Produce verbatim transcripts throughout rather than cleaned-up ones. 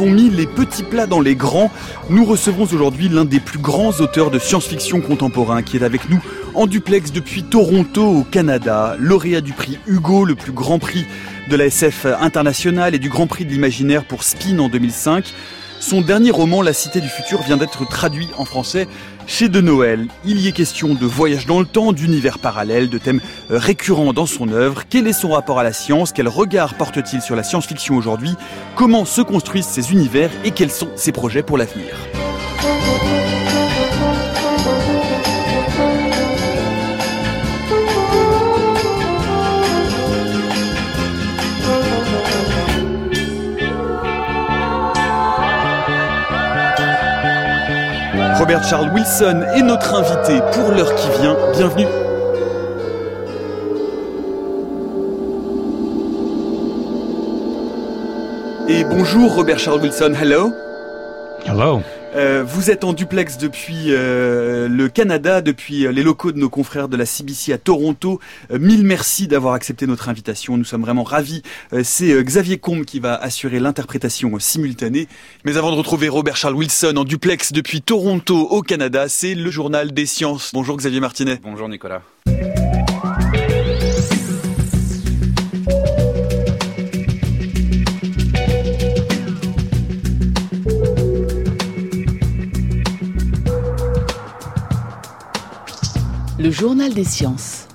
avons mis les petits plats dans les grands. Nous recevons aujourd'hui l'un des plus grands auteurs de science-fiction contemporain qui est avec nous en duplex depuis Toronto au Canada, lauréat du prix Hugo, le plus grand prix de la S F internationale et du Grand Prix de l'imaginaire pour Spin en deux mille cinq. Son dernier roman, La Cité du Futur, vient d'être traduit en français chez De Noël. Il y est question de voyage dans le temps, d'univers parallèles, de thèmes récurrents dans son œuvre. Quel est son rapport à la science? Quel regard porte-t-il sur la science-fiction aujourd'hui? Comment se construisent ces univers et quels sont ses projets pour l'avenir? Robert Charles Wilson est notre invité pour l'heure qui vient. Bienvenue. Et bonjour Robert Charles Wilson, hello. Hello. Euh, vous êtes en duplex depuis euh, le Canada, depuis euh, les locaux de nos confrères de la C B C à Toronto. Euh, mille merci d'avoir accepté notre invitation. Nous sommes vraiment ravis. Euh, c'est euh, Xavier Combe qui va assurer l'interprétation euh, simultanée. Mais avant de retrouver Robert Charles Wilson en duplex depuis Toronto au Canada, c'est le Journal des Sciences. Bonjour Xavier Martinet. Bonjour Nicolas. Le Journal des Sciences.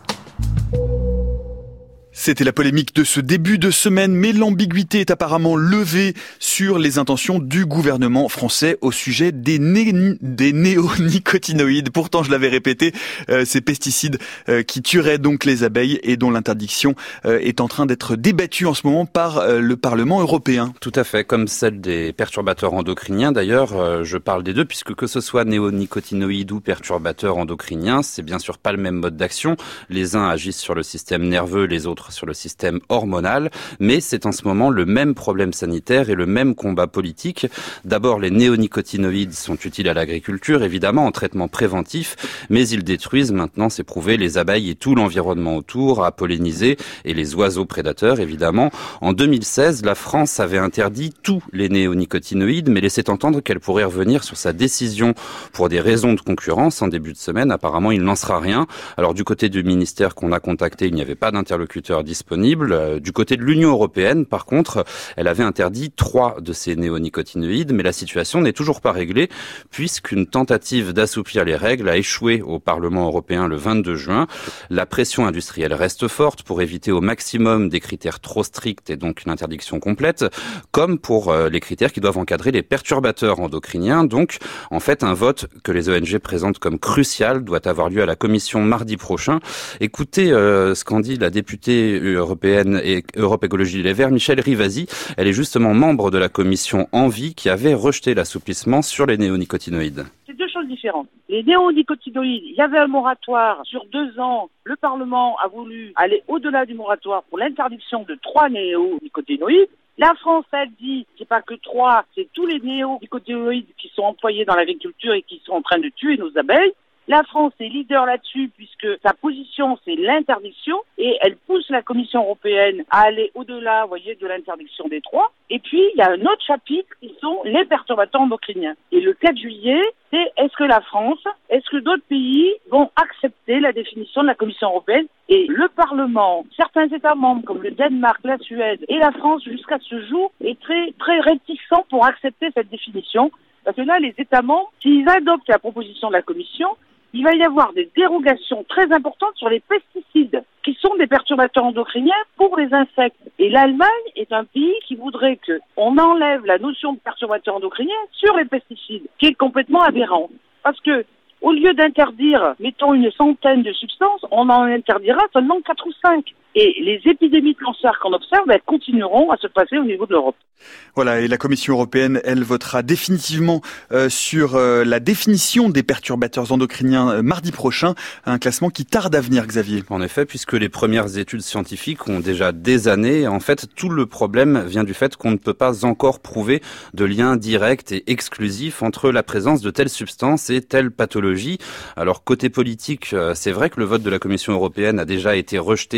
C'était la polémique de ce début de semaine, mais l'ambiguïté est apparemment levée sur les intentions du gouvernement français au sujet des, né- des néonicotinoïdes. Pourtant, je l'avais répété, euh, ces pesticides euh, qui tueraient donc les abeilles et dont l'interdiction euh, est en train d'être débattue en ce moment par euh, le Parlement européen. Tout à fait, comme celle des perturbateurs endocriniens. D'ailleurs, euh, je parle des deux, puisque que ce soit néonicotinoïdes ou perturbateurs endocriniens, c'est bien sûr pas le même mode d'action. Les uns agissent sur le système nerveux, les autres sur le système hormonal, mais c'est en ce moment le même problème sanitaire et le même combat politique. D'abord, les néonicotinoïdes sont utiles à l'agriculture, évidemment, en traitement préventif, mais ils détruisent, maintenant c'est prouvé, les abeilles et tout l'environnement autour, à polliniser, et les oiseaux prédateurs, évidemment. En deux mille seize, la France avait interdit tous les néonicotinoïdes, mais laissait entendre qu'elle pourrait revenir sur sa décision pour des raisons de concurrence. En début de semaine, apparemment, il n'en sera rien. Alors, du côté du ministère qu'on a contacté, il n'y avait pas d'interlocuteur disponible. Du côté de l'Union européenne, par contre, elle avait interdit trois de ces néonicotinoïdes, mais la situation n'est toujours pas réglée, puisqu'une tentative d'assouplir les règles a échoué au Parlement européen le vingt-deux juin. La pression industrielle reste forte pour éviter au maximum des critères trop stricts et donc une interdiction complète, comme pour les critères qui doivent encadrer les perturbateurs endocriniens. Donc, en fait, un vote que les O N G présentent comme crucial doit avoir lieu à la Commission mardi prochain. Écoutez euh, ce qu'en dit la députée européenne et Europe Écologie Les Verts, Michèle Rivasi. Elle est justement membre de la commission Envie qui avait rejeté l'assouplissement sur les néonicotinoïdes. C'est deux choses différentes. Les néonicotinoïdes, il y avait un moratoire sur deux ans. Le Parlement a voulu aller au-delà du moratoire pour l'interdiction de trois néonicotinoïdes. La France, elle dit, c'est pas que trois, c'est tous les néonicotinoïdes qui sont employés dans l'agriculture et qui sont en train de tuer nos abeilles. La France est leader là-dessus puisque sa position, c'est l'interdiction et elle pousse la Commission européenne à aller au-delà, vous voyez, de l'interdiction des trois. Et puis, il y a un autre chapitre qui sont les perturbateurs endocriniens. Et le quatre juillet, c'est est-ce que la France, est-ce que d'autres pays vont accepter la définition de la Commission européenne? Et le Parlement, certains États membres comme le Danemark, la Suède et la France, jusqu'à ce jour, est très, très réticent pour accepter cette définition. Parce que là, les États membres, s'ils adoptent la proposition de la Commission, il va y avoir des dérogations très importantes sur les pesticides, qui sont des perturbateurs endocriniens pour les insectes. Et l'Allemagne est un pays qui voudrait qu'on enlève la notion de perturbateur endocrinien sur les pesticides, qui est complètement aberrant. Parce que, au lieu d'interdire, mettons, une centaine de substances, on en interdira seulement quatre ou cinq. Et les épidémies de cancer qu'on observe, elles continueront à se passer au niveau de l'Europe. Voilà, et la Commission européenne, elle votera définitivement euh, sur euh, la définition des perturbateurs endocriniens euh, mardi prochain, un classement qui tarde à venir, Xavier. En effet, puisque les premières études scientifiques ont déjà des années, en fait, tout le problème vient du fait qu'on ne peut pas encore prouver de lien direct et exclusif entre la présence de telles substances et telle pathologie. Alors, côté politique, c'est vrai que le vote de la Commission européenne a déjà été rejeté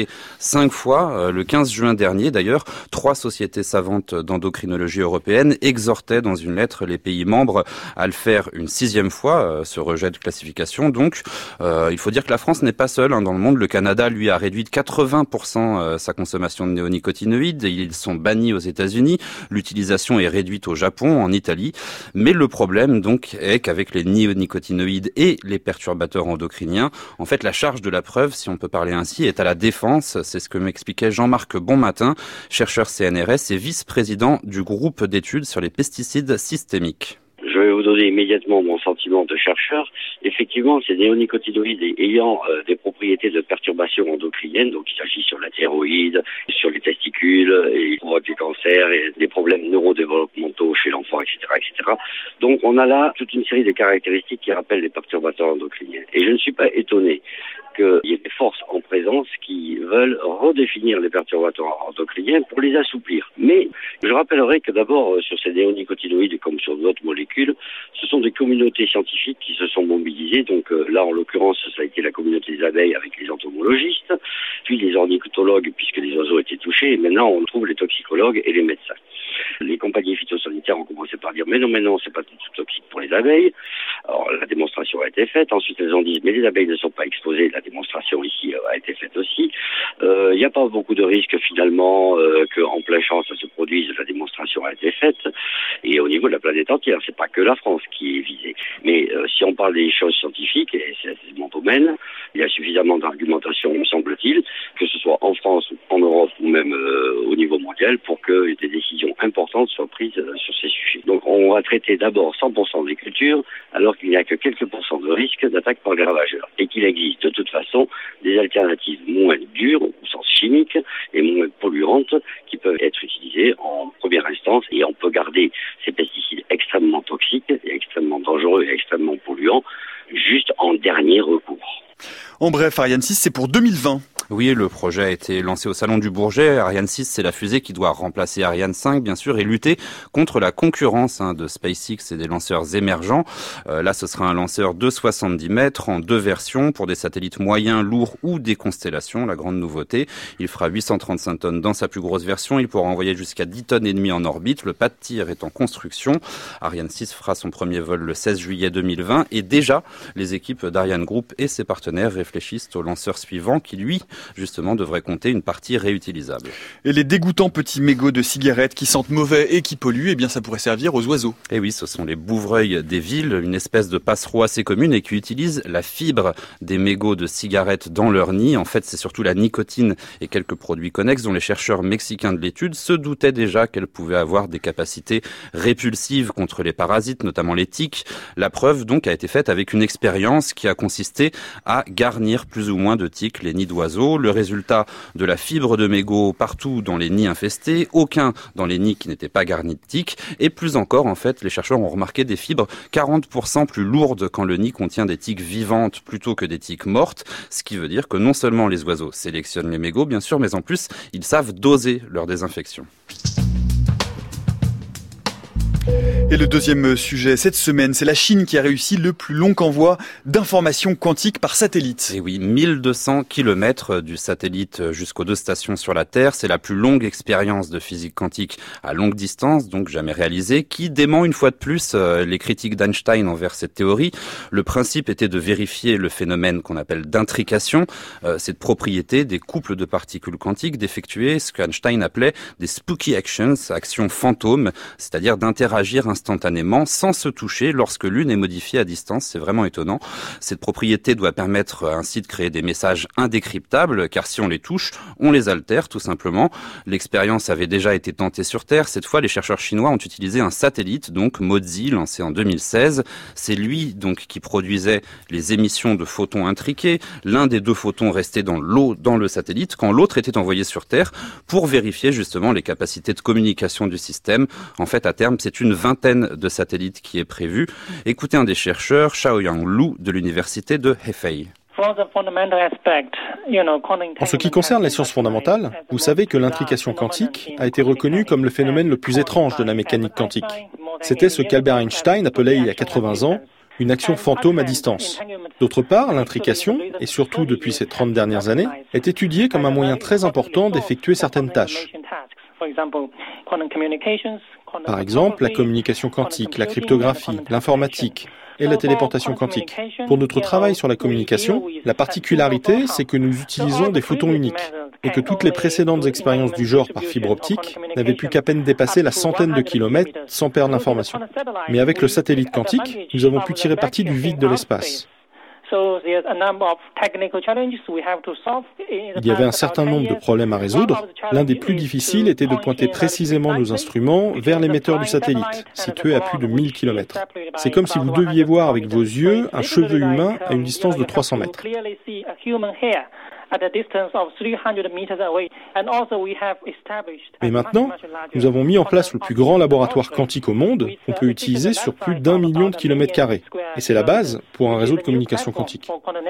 cinq fois. Le quinze juin dernier, d'ailleurs, trois sociétés savantes d'endocrinologie européenne exhortaient dans une lettre les pays membres à le faire une sixième fois, ce rejet de classification. Donc, euh, il faut dire que la France n'est pas seule hein, dans le monde. Le Canada, lui, a réduit de quatre-vingts pour cent sa consommation de néonicotinoïdes. Ils sont bannis aux États-Unis. L'utilisation est réduite au Japon, en Italie. Mais le problème, donc, est qu'avec les néonicotinoïdes et les perturbateurs endocriniens, en fait, la charge de la preuve, si on peut parler ainsi, est à la défense. C'est ce que m'expliquait Jean-Marc Bonmatin, chercheur C N R S et vice-président du groupe d'études sur les pesticides systémiques. Je vais vous donner immédiatement mon sentiment de chercheur. Effectivement, ces néonicotinoïdes ayant euh, des propriétés de perturbation endocrinienne, donc il s'agit sur la thyroïde, sur les testicules, et ils provoquent des cancers et des problèmes neurodéveloppementaux chez l'enfant, et cetera, et cetera. Donc on a là toute une série de caractéristiques qui rappellent les perturbateurs endocriniens. Et je ne suis pas étonné qu'il y ait des forces en présence qui veulent redéfinir les perturbateurs endocriniens pour les assouplir. Mais je rappellerai que d'abord, sur ces néonicotinoïdes comme sur d'autres molécules, ce sont des communautés scientifiques qui se sont mobilisées. Donc euh, là, en l'occurrence, ça a été la communauté des abeilles avec les entomologistes, puis les ornithologues puisque les oiseaux étaient touchés, et maintenant on trouve les toxicologues et les médecins. Les compagnies phytosanitaires ont commencé par dire mais non, mais non, c'est pas tout toxique pour les abeilles. Alors la démonstration a été faite. Ensuite, elles ont dit mais les abeilles ne sont pas exposées. La démonstration ici a été faite aussi. Il euh, n'y a pas beaucoup de risques finalement euh, qu'en plein champ ça se produise. La démonstration a été faite. Et au niveau de la planète entière, c'est pas que la France qui est visée. Mais euh, si on parle des choses scientifiques, et c'est, c'est mon domaine, il y a suffisamment d'argumentation, me semble-t-il, que ce soit en France, en Europe ou même euh, au niveau mondial, pour que des décisions importantes soient prises euh, sur ces sujets. Donc on va traiter d'abord cent pour cent des cultures, alors qu'il n'y a que quelques pourcents de risque d'attaque par les ravageurs. Et qu'il existe de toute façon des alternatives moins dures, au sens chimique, et moins polluantes, qui peuvent être utilisées en première instance. Et on peut garder ces pesticides extrêmement toxiques, et extrêmement dangereux et extrêmement polluants, juste en dernier recours. En bref, Ariane six, c'est pour deux mille vingt. Oui, le projet a été lancé au Salon du Bourget. Ariane six, c'est la fusée qui doit remplacer Ariane cinq, bien sûr, et lutter contre la concurrence hein, de SpaceX et des lanceurs émergents. Euh, là, ce sera un lanceur de soixante-dix mètres en deux versions pour des satellites moyens, lourds ou des constellations. La grande nouveauté, il fera huit cent trente-cinq tonnes dans sa plus grosse version. Il pourra envoyer jusqu'à dix tonnes et demie en orbite. Le pas de tir est en construction. Ariane six fera son premier vol le seize juillet deux mille vingt. Et déjà, les équipes d'Ariane Group et ses partenaires réfléchissent au lanceur suivant qui, lui, justement, devrait compter une partie réutilisable. Et les dégoûtants petits mégots de cigarettes qui sentent mauvais et qui polluent, eh bien ça pourrait servir aux oiseaux. Et oui, ce sont les bouvreuils des villes, une espèce de passereau assez commune et qui utilise la fibre des mégots de cigarettes dans leur nid. En fait, c'est surtout la nicotine et quelques produits connexes dont les chercheurs mexicains de l'étude se doutaient déjà qu'elles pouvaient avoir des capacités répulsives contre les parasites, notamment les tiques. La preuve, donc, a été faite avec une expérience qui a consisté à garnir plus ou moins de tiques les nids d'oiseaux. Le résultat de la fibre de mégots partout dans les nids infestés, aucun dans les nids qui n'étaient pas garnis de tiques, et plus encore, en fait, les chercheurs ont remarqué des fibres quarante pour cent plus lourdes quand le nid contient des tiques vivantes plutôt que des tiques mortes, ce qui veut dire que non seulement les oiseaux sélectionnent les mégots, bien sûr, mais en plus, ils savent doser leur désinfection. Et le deuxième sujet cette semaine, c'est la Chine qui a réussi le plus long envoi d'informations quantiques par satellite. Et oui, mille deux cents kilomètres du satellite jusqu'aux deux stations sur la Terre. C'est la plus longue expérience de physique quantique à longue distance, donc jamais réalisée, qui dément une fois de plus les critiques d'Einstein envers cette théorie. Le principe était de vérifier le phénomène qu'on appelle d'intrication, cette propriété des couples de particules quantiques d'effectuer ce qu'Einstein appelait des spooky actions, actions fantômes, c'est-à-dire d'interagir instantanément sans se toucher lorsque l'une est modifiée à distance. C'est vraiment étonnant. Cette propriété doit permettre ainsi de créer des messages indécryptables, car si on les touche, on les altère tout simplement. L'expérience avait déjà été tentée sur Terre. Cette fois, les chercheurs chinois ont utilisé un satellite, donc Mozhi, lancé en deux mille seize. C'est lui donc qui produisait les émissions de photons intriqués. L'un des deux photons restait dans l'eau dans le satellite, quand l'autre était envoyé sur Terre pour vérifier justement les capacités de communication du système. En fait, à terme, c'est une vingtaine de satellites qui est prévue. Écoutez un des chercheurs, Xiaoyang Lu, de l'université de Hefei. En ce qui concerne les sciences fondamentales, vous savez que l'intrication quantique a été reconnue comme le phénomène le plus étrange de la mécanique quantique. C'était ce qu'Albert Einstein appelait il y a quatre-vingts ans une action fantôme à distance. D'autre part, l'intrication, et surtout depuis ces trente dernières années, est étudiée comme un moyen très important d'effectuer certaines tâches. Par exemple, la communication quantique, la cryptographie, l'informatique et la téléportation quantique. Pour notre travail sur la communication, la particularité, c'est que nous utilisons des photons uniques et que toutes les précédentes expériences du genre par fibre optique n'avaient pu qu'à peine dépasser la centaine de kilomètres sans perdre l'information. Mais avec le satellite quantique, nous avons pu tirer parti du vide de l'espace. Il y avait un certain nombre de problèmes à résoudre. L'un des plus difficiles était de pointer précisément nos instruments vers l'émetteur du satellite, situé à plus de mille kilomètres. C'est comme si vous deviez voir avec vos yeux un cheveu humain à une distance de trois cents mètres. Mais maintenant, nous avons mis en place le plus grand laboratoire quantique au monde qu'on peut utiliser sur plus d'un million de kilomètres carrés. Et c'est la base pour un réseau de communication quantique.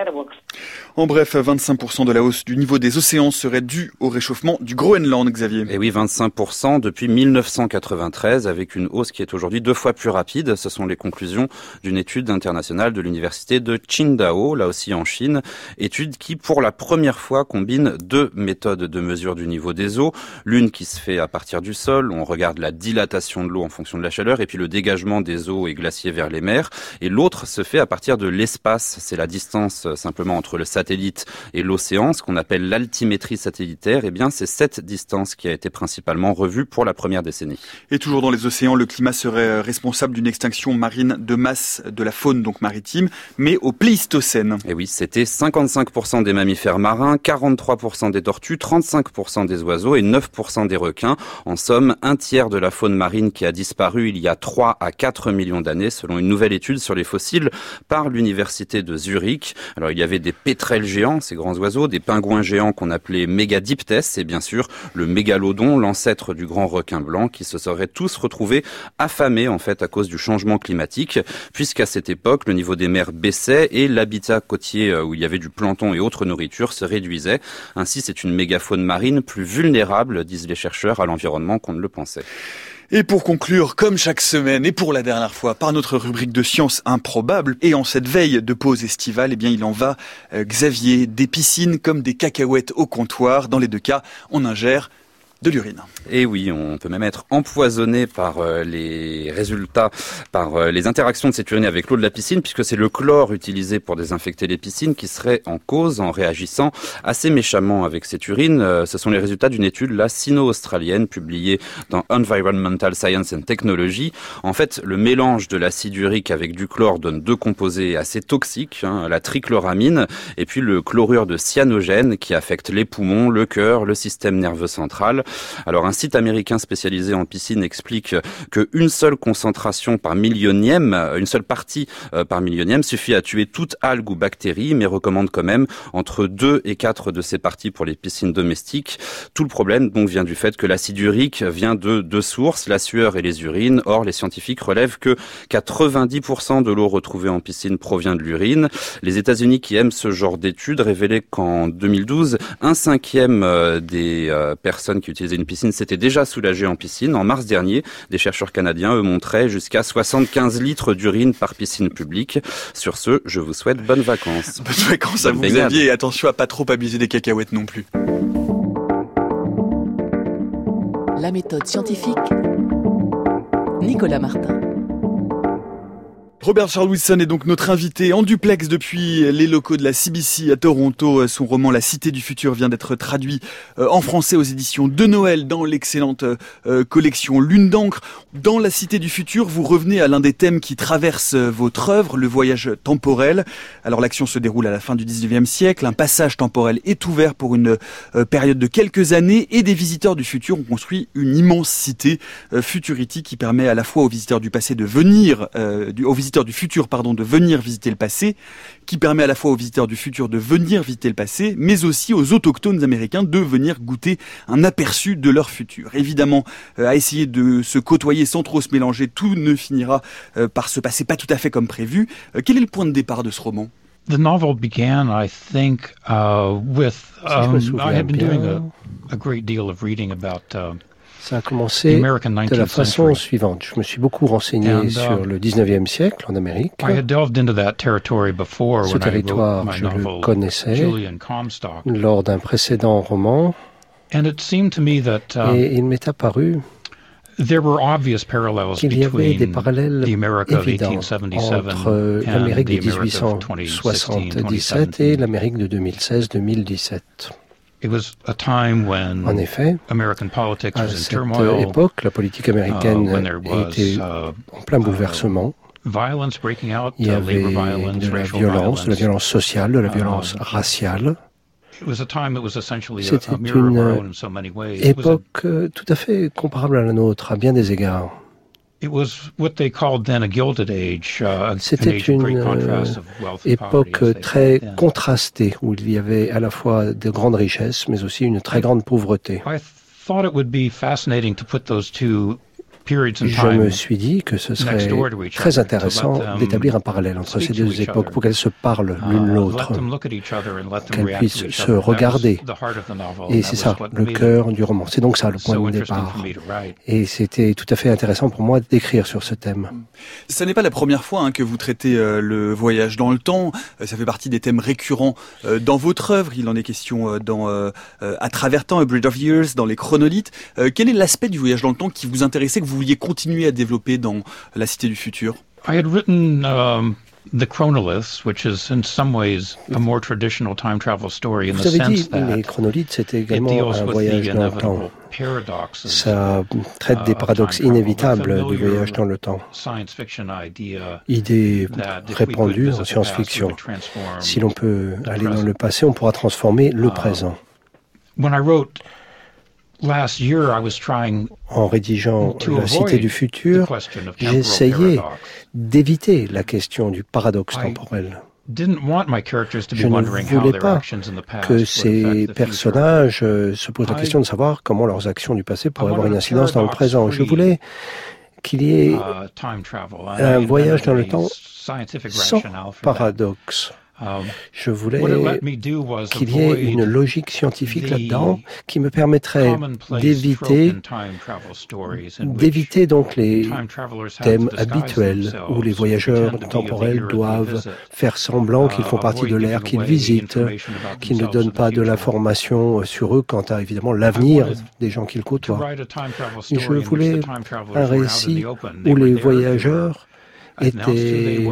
En bref, vingt-cinq pour cent de la hausse du niveau des océans serait due au réchauffement du Groenland, Xavier. Et oui, vingt-cinq pour cent depuis mille neuf cent quatre-vingt-treize, avec une hausse qui est aujourd'hui deux fois plus rapide. Ce sont les conclusions d'une étude internationale de l'université de Qingdao, là aussi en Chine. Étude qui, pour la première fois, combine deux méthodes de mesure du niveau des eaux. L'une qui se fait à partir du sol, on regarde la dilatation de l'eau en fonction de la chaleur, et puis le dégagement des eaux et glaciers vers les mers. Et l'autre se fait à partir de l'espace. C'est la distance simplement entre le satellite et l'océan, ce qu'on appelle l'altimétrie satellitaire. Eh bien, c'est cette distance qui a été principalement revue pour la première décennie. Et toujours dans les océans, le climat serait responsable d'une extinction marine de masse de la faune donc maritime, mais au Pléistocène. Et oui, c'était cinquante-cinq pour cent des mammifères marins, quarante-trois pour cent des tortues, trente-cinq pour cent des oiseaux et neuf pour cent des requins. En somme, un tiers de la faune marine qui a disparu il y a trois à quatre millions d'années, selon une nouvelle étude sur les fossiles par l'université de Zurich. Alors, il y avait des pétrels géants, ces grands oiseaux, des pingouins géants qu'on appelait mégadiptès, et bien sûr le mégalodon, l'ancêtre du grand requin blanc, qui se seraient tous retrouvés affamés en fait à cause du changement climatique, puisqu'à cette époque le niveau des mers baissait et l'habitat côtier où il y avait du plancton et autres nourritures se réduisait. Ainsi, c'est une mégafaune marine plus vulnérable, disent les chercheurs, à l'environnement qu'on ne le pensait. Et pour conclure, comme chaque semaine et pour la dernière fois, par notre rubrique de sciences improbables, et en cette veille de pause estivale, eh bien, il en va, euh, Xavier, des piscines comme des cacahuètes au comptoir. Dans les deux cas, on ingère de l'urine. Et oui, on peut même être empoisonné par euh, les résultats, par euh, les interactions de cette urine avec l'eau de la piscine, puisque c'est le chlore utilisé pour désinfecter les piscines qui serait en cause en réagissant assez méchamment avec cette urine. Euh, ce sont les résultats d'une étude, la sino-australienne, publiée dans Environmental Science and Technology. En fait, le mélange de l'acide urique avec du chlore donne deux composés assez toxiques, hein, la trichloramine et puis le chlorure de cyanogène qui affecte les poumons, le cœur, le système nerveux central. Alors un site américain spécialisé en piscine explique qu'une seule concentration par millionième, une seule partie par millionième suffit à tuer toute algue ou bactérie, mais recommande quand même entre deux et quatre de ces parties pour les piscines domestiques. Tout le problème donc vient du fait que l'acide urique vient de deux sources, la sueur et les urines. Or, les scientifiques relèvent que quatre-vingt-dix pour cent de l'eau retrouvée en piscine provient de l'urine. Les États-Unis, qui aiment ce genre d'études, révélaient qu'en deux mille douze, un cinquième des personnes qui utilisaient une piscine s'était déjà soulagé en piscine. En mars dernier, des chercheurs canadiens, eux, montraient jusqu'à soixante-quinze litres d'urine par piscine publique. Sur ce, je vous souhaite bonnes vacances. Bonnes vacances à vous, Xavier, et attention à pas trop abuser des cacahuètes non plus. La méthode scientifique, Nicolas Martin. Robert Charles Wilson est donc notre invité en duplex depuis les locaux de la C B C à Toronto. Son roman La Cité du Futur vient d'être traduit en français aux éditions de Noël dans l'excellente collection Lune d'encre. Dans La Cité du Futur, vous revenez à l'un des thèmes qui traverse votre œuvre, le voyage temporel. Alors l'action se déroule à la fin du dix-neuvième siècle. Un passage temporel est ouvert pour une période de quelques années et des visiteurs du futur ont construit une immense cité Futurity qui permet à la fois aux visiteurs du passé de venir, euh, aux visiteurs du futur, pardon, de venir visiter le passé, qui permet à la fois aux visiteurs du futur de venir visiter le passé, mais aussi aux autochtones américains de venir goûter un aperçu de leur futur. Évidemment, euh, à essayer de se côtoyer sans trop se mélanger, tout ne finira euh, par se passer pas tout à fait comme prévu. Euh, quel est le point de départ de ce roman ? The novel began, I think, uh, with um, I had been doing a, a great deal of reading about uh, Ça a commencé de la façon suivante. Je me suis beaucoup renseigné And, uh, sur le dix-neuvième siècle en Amérique. Ce territoire, je le connaissais lors d'un précédent roman. And it seemed to me that, um, Et il m'est apparu qu'il y avait des parallèles évidents entre l'Amérique de dix-huit cent soixante-dix-sept et l'Amérique de deux mille seize deux mille dix-sept. En effet, à cette époque, la politique américaine était en plein bouleversement. Il y avait de la violence, de la violence sociale, de la violence raciale. C'était une époque tout à fait comparable à la nôtre, à bien des égards. C'était une euh, époque très contrastée, où il y avait à la fois de grandes richesses, mais aussi une très grande pauvreté. Je me suis dit que ce serait très intéressant d'établir un parallèle entre ces deux époques pour qu'elles se parlent l'une l'autre, qu'elles puissent se regarder. Et c'est ça, le cœur du roman. C'est donc ça le point de départ. Et c'était tout à fait intéressant pour moi d'écrire sur ce thème. Ce n'est pas la première fois hein, que vous traitez euh, le voyage dans le temps. Euh, ça fait partie des thèmes récurrents euh, dans votre œuvre. Il en est question euh, dans euh, À travers temps, A Bridge of Years, dans les chronolithes. Euh, quel est l'aspect du voyage dans le temps qui vous intéressait, que vous vouliez continuer à développer dans La Cité du Futur? I had written um, The Chronoliths, which is in some ways a more traditional time travel story in the sense that les chronolithes, c'était également un voyage dans le temps. Ça traite des paradoxes inévitables du voyage dans le temps. Idée répandue en science-fiction. Si l'on peut aller dans le passé, on pourra transformer le présent. When I wrote Last year, I was trying en rédigeant La Cité du Futur, j'essayais d'éviter la question du paradoxe temporel. Je ne voulais pas que ces personnages se posent la question de savoir comment leurs actions du passé pourraient avoir une incidence dans le présent. Je voulais qu'il y ait un voyage dans le temps sans paradoxe. Je voulais qu'il y ait une logique scientifique là-dedans qui me permettrait d'éviter, d'éviter donc les thèmes habituels où les voyageurs temporels doivent faire semblant qu'ils font partie de l'ère qu'ils visitent, qu'ils ne donnent pas de l'information sur eux quant à évidemment l'avenir des gens qu'ils côtoient. Je voulais un récit où les voyageurs étaient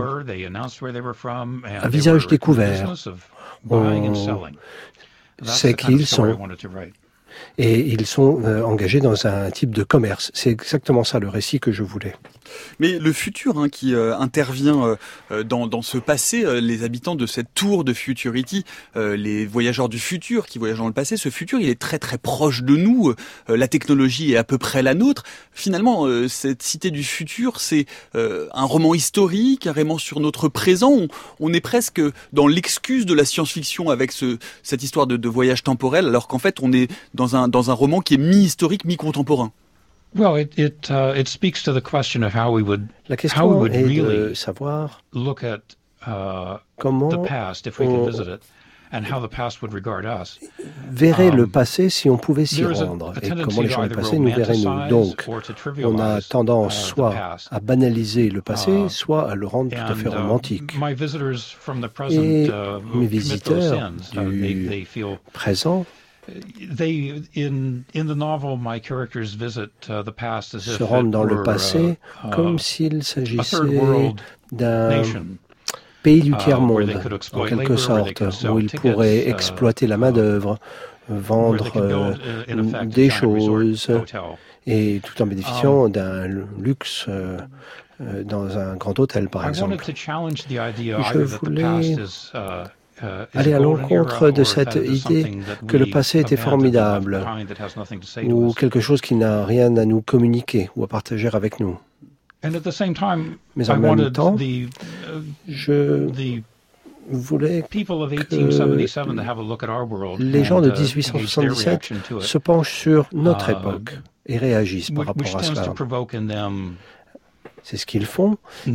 à visage découvert. On sait qui ils sont. Et ils sont euh, engagés dans un type de commerce. C'est exactement ça le récit que je voulais. Mais le futur hein, qui euh, intervient euh, dans, dans ce passé, euh, les habitants de cette tour de Futurity, euh, les voyageurs du futur qui voyagent dans le passé, ce futur il est très très proche de nous, euh, la technologie est à peu près la nôtre. Finalement, euh, cette cité du futur, c'est euh, un roman historique, un roman sur notre présent. On, on est presque dans l'excuse de la science-fiction avec ce, cette histoire de, de voyage temporel, alors qu'en fait on est dans un, dans un roman qui est mi-historique, mi-contemporain. Well, it it uh, it speaks to the question of how we would La question how we would est really de savoir look at uh, comment the past if we on could visit it, and how the past would regard us. verrait Um, le passé si on pouvait s'y there is a- rendre a et tendency comment les to gens du either passé nous verraient nous. romanticize Donc, or to on a trivialize, tendance uh, the soit past. à banaliser le passé, Uh, soit à le rendre tout à fait And, uh, romantique. my visitors from the present Et uh, who mes commit those visiteurs sins, uh, they, du they feel présent they in in the novel my characters visit uh, the past as if se rendent it dans le were, passé uh, comme uh, s'il a s'agissait third world d'un nation. pays du uh, where tiers-monde, they could en exploit quelque labor, where they sorte, could sell où ils tickets, pourraient uh, exploiter la main-d'œuvre, where vendre they could euh, build, uh, in effect, des a giant resort choses, hotel. et tout en bénéficiant d'un luxe euh, euh, dans un grand hôtel, par I exemple. wanted to challenge the idea Je either that the voulais past is, uh, uh, is aller a à golden l'encontre era, de or cette that it is idée something that que le we passé était abandoned and left formidable, behind that has nothing to say to ou us. quelque chose qui n'a rien à nous communiquer ou à partager avec nous. And at the same time, Mais I en même wanted temps, the uh, je the voulais people of que eighteen seventy-seven to have a look at our world les gens and, de uh, dix-huit cent gauge their soixante-dix-sept reaction to it, se penchent sur notre Uh, époque et réagissent par which, which rapport à tends cela. to provoke in them C'est ce qu'ils font. Et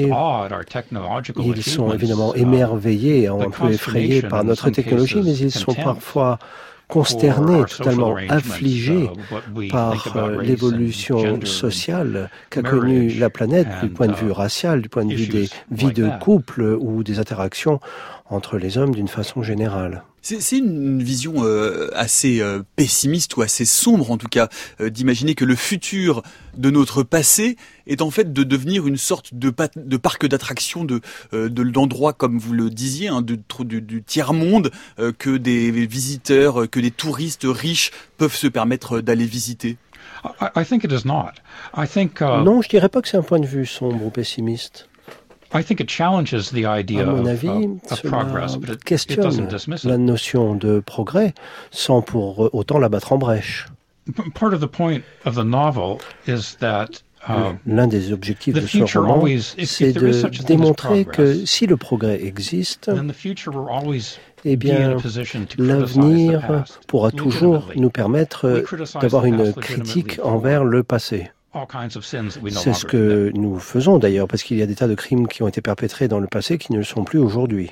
ils sont évidemment émerveillés, un peu effrayés par notre technologie, mais ils sont parfois consternés, totalement affligés par euh, l'évolution sociale qu'a connue la planète du point de vue racial, du point de vue des vies de couple ou des interactions entre les hommes d'une façon générale. C'est une vision euh, assez euh, pessimiste ou assez sombre en tout cas, euh, d'imaginer que le futur de notre passé est en fait de devenir une sorte de, de parc d'attractions, de, euh, de, d'endroits comme vous le disiez, hein, de, du, du tiers-monde, euh, que des visiteurs, que des touristes riches peuvent se permettre d'aller visiter. I, I think it is not. I think, uh... Non, je dirais pas que c'est un point de vue sombre ou pessimiste. I think it challenges the idea à mon avis, of, of progress, but it, questionne it doesn't dismiss it. La notion de progrès sans pour autant la battre en brèche. Part of the point of the novel is that uh, l'un des objectifs de ce roman, c'est de démontrer que si le progrès existe, eh bien, l'avenir pourra toujours nous permettre d'avoir une critique envers le passé. C'est ce que nous faisons d'ailleurs, parce qu'il y a des tas de crimes qui ont été perpétrés dans le passé qui ne le sont plus aujourd'hui.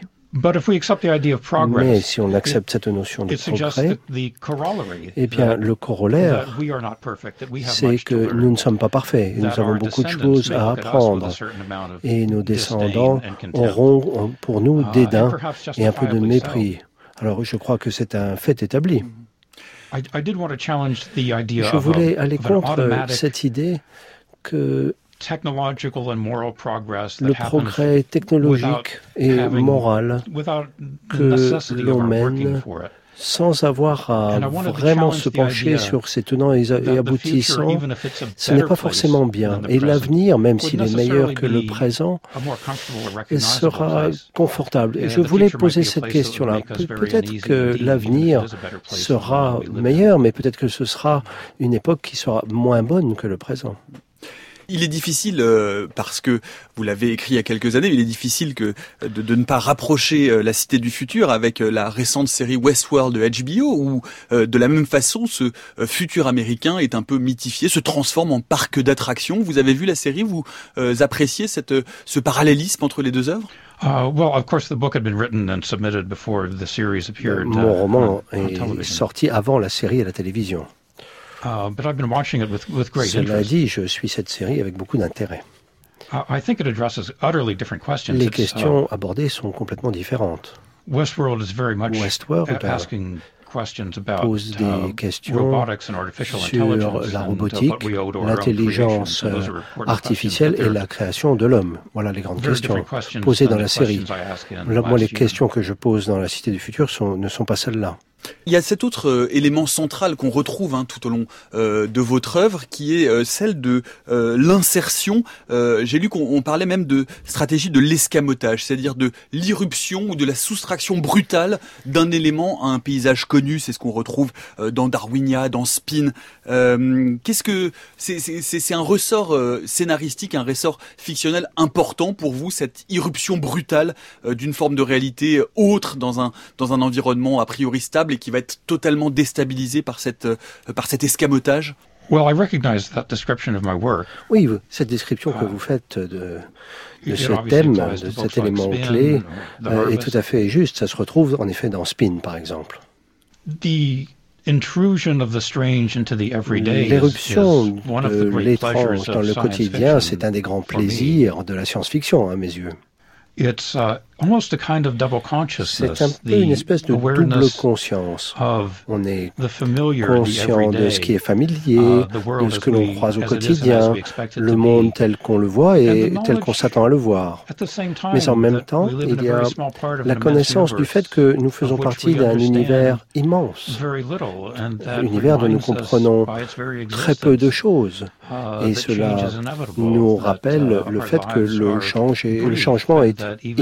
Mais si on accepte cette notion de progrès, eh bien, le corollaire, c'est que nous ne sommes pas parfaits. Nous avons beaucoup de choses à apprendre. Et nos descendants auront pour nous dédain et un peu de mépris. Alors, je crois que c'est un fait établi. Je voulais aller contre cette idée que le progrès technologique et moral que l'on mène sans avoir à vraiment se pencher sur ses tenants et aboutissants, ce n'est pas forcément bien. Et l'avenir, même s'il est meilleur que le présent, sera confortable. Et je voulais poser cette question-là. Peut-être que l'avenir sera meilleur, mais peut-être que ce sera une époque qui sera moins bonne que le présent. Il est difficile, euh, parce que vous l'avez écrit il y a quelques années, il est difficile que de, de ne pas rapprocher euh, la Cité du Futur avec euh, la récente série Westworld de H B O, où euh, de la même façon, ce euh, futur américain est un peu mythifié, se transforme en parc d'attractions. Vous avez vu la série, vous euh, appréciez cette, ce parallélisme entre les deux œuvres ? Uh, well, of course, the book had been written and submitted before the series appeared. Mon roman est sorti avant la série à la télévision. Uh, but I've been watching it with, with great Cela interest. dit, je suis cette série avec beaucoup d'intérêt. Uh, I think it addresses utterly different questions. Les It's, questions uh, abordées sont complètement différentes. Westworld is very much Westworld a- asking questions about pose des uh, questions robotics and artificial sur intelligence la and robotique, what we owe to our own l'intelligence creation. So those are important artificielle questions, et la création de l'homme. Voilà les grandes very questions different questions posées than dans the la série. questions I asked in Là, Moi, les last year. questions que je pose dans la Cité du Futur sont, ne sont pas celles-là. Il y a cet autre euh, élément central qu'on retrouve hein, tout au long euh, de votre œuvre, qui est euh, celle de euh, l'insertion. Euh, j'ai lu qu'on on parlait même de stratégie de l'escamotage, c'est-à-dire de l'irruption ou de la soustraction brutale d'un élément à un paysage connu. C'est ce qu'on retrouve euh, dans Darwinia, dans Spin. Euh, qu'est-ce que c'est, c'est, c'est un ressort euh, scénaristique, un ressort fictionnel important pour vous, cette irruption brutale euh, d'une forme de réalité autre dans un dans un environnement a priori stable et qui va être totalement déstabilisé par cette euh, par cet escamotage? Well, I recognize that description of my work. Oui, cette description que vous faites de, de ce thème, de cet élément clé, euh, est tout à fait juste. Ça se retrouve en effet dans Spin, par exemple. The intrusion of the strange into the everyday L'éruption is one of the de great l'étrange pleasures dans of le science quotidien, fiction c'est un des grands for me. plaisirs de la science-fiction, à mes yeux. It's uh, almost a kind of double consciousness. C'est un peu une espèce de double awareness conscience. of On est the familiar, the conscient de everyday, ce qui est familier, uh, the world de ce as que l'on we- croise au as it is and as quotidien, we expect it le to monde be. tel qu'on le voit et And the tel qu'on knowledge- s'attend à le voir. At the same time, Mais en même that temps, we live in il y a a very small part of la an immense connaissance du universe fait que nous of faisons which partie we d'un understand univers immense, very little, and that univers dont nous reminds us comprenons by its very très peu de existence, choses. uh, Et that cela change is inevitable, nous that, rappelle uh, le our fait que lives le, are change est- le brief, changement est that even inévitable.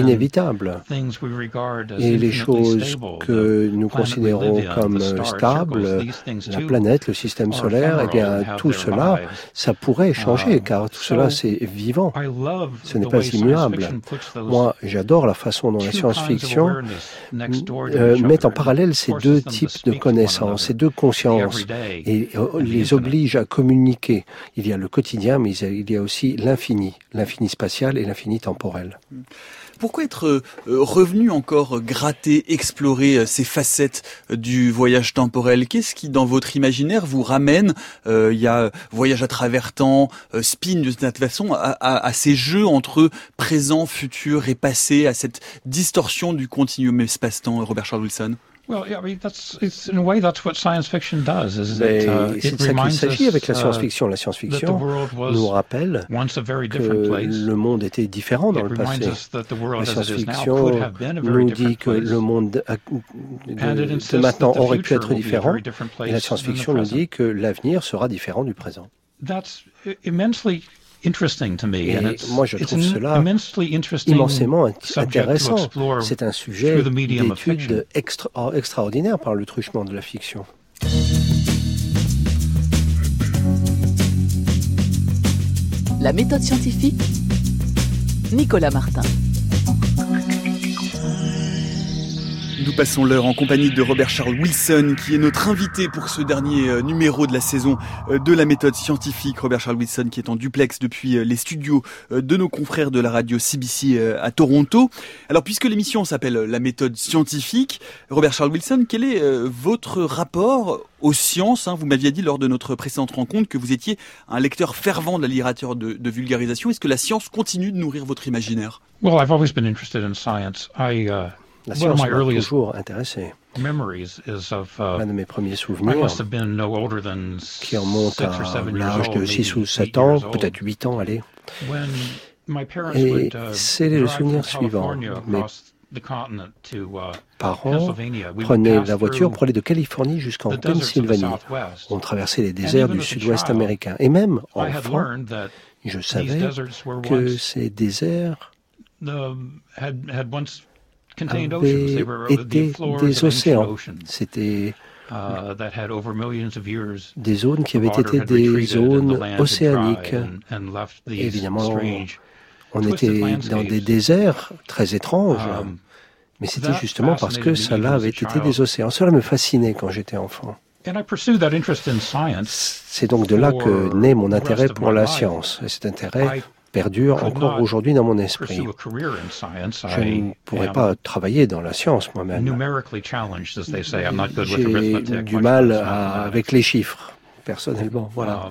immuables. Et les choses que nous considérons comme stables, la planète, le système solaire, eh bien, tout cela, ça pourrait changer, car tout cela, c'est vivant. Ce n'est pas immuable. Moi, j'adore la façon dont la science-fiction euh, met en parallèle ces deux types de connaissances, ces deux consciences, et euh, les oblige à communiquer. Il y a le quotidien, mais il y a aussi l'infini, l'infini spatial et l'infini temporel. Pourquoi être euh, revenu encore gratter, explorer euh, ces facettes euh, du voyage temporel? Qu'est-ce qui, dans votre imaginaire, vous ramène euh, Il y a voyage à travers temps, euh, spin de cette façon, à, à, à ces jeux entre présent, futur et passé, à cette distorsion du continuum espace-temps, Robert Charles Wilson? Well, yeah, I mean, that's, it's, in a way, that's what science fiction does. Is Mais it, uh, c'est de ça qu'il s'agit avec la science-fiction. La science-fiction nous rappelle que le monde était différent dans le passé. La science-fiction nous dit que le monde de, de maintenant aurait pu être différent, et la science-fiction nous dit que l'avenir sera différent du présent. That's immensely interesting to me. Et and it's, moi, je it's trouve cela immensément intéressant. C'est un sujet d'étude extra, extraordinaire par le truchement de la fiction. La méthode scientifique, Nicolas Martin. Nous passons l'heure en compagnie de Robert Charles Wilson, qui est notre invité pour ce dernier numéro de la saison de la méthode scientifique. Robert Charles Wilson qui est en duplex depuis les studios de nos confrères de la radio C B C à Toronto. Alors, puisque l'émission s'appelle la méthode scientifique, Robert Charles Wilson, quel est votre rapport aux sciences? Vous m'aviez dit lors de notre précédente rencontre que vous étiez un lecteur fervent de la littérature de, de vulgarisation. Est-ce que la science continue de nourrir votre imaginaire? Well, I've always been interested in science. I, uh... La science m'a toujours intéressé. L'un de mes premiers souvenirs, qui remonte à l'âge de six ou sept ans, peut-être huit ans, allez. Et c'est le souvenir suivant. Mes parents prenaient la voiture pour aller de Californie jusqu'en Pennsylvanie. On traversait les déserts du sud-ouest américain. Et même enfant, je savais que ces déserts avaient été des océans. C'était des zones qui avaient été des zones océaniques. Évidemment, on était dans des déserts très étranges, mais c'était justement parce que cela avait été des océans. Cela me fascinait quand j'étais enfant. C'est donc de là que naît mon intérêt pour la science. Et cet intérêt perdure encore aujourd'hui dans mon esprit. Je ne pourrais pas travailler dans la science moi-même. J'ai du mal à, avec les chiffres, personnellement. Voilà.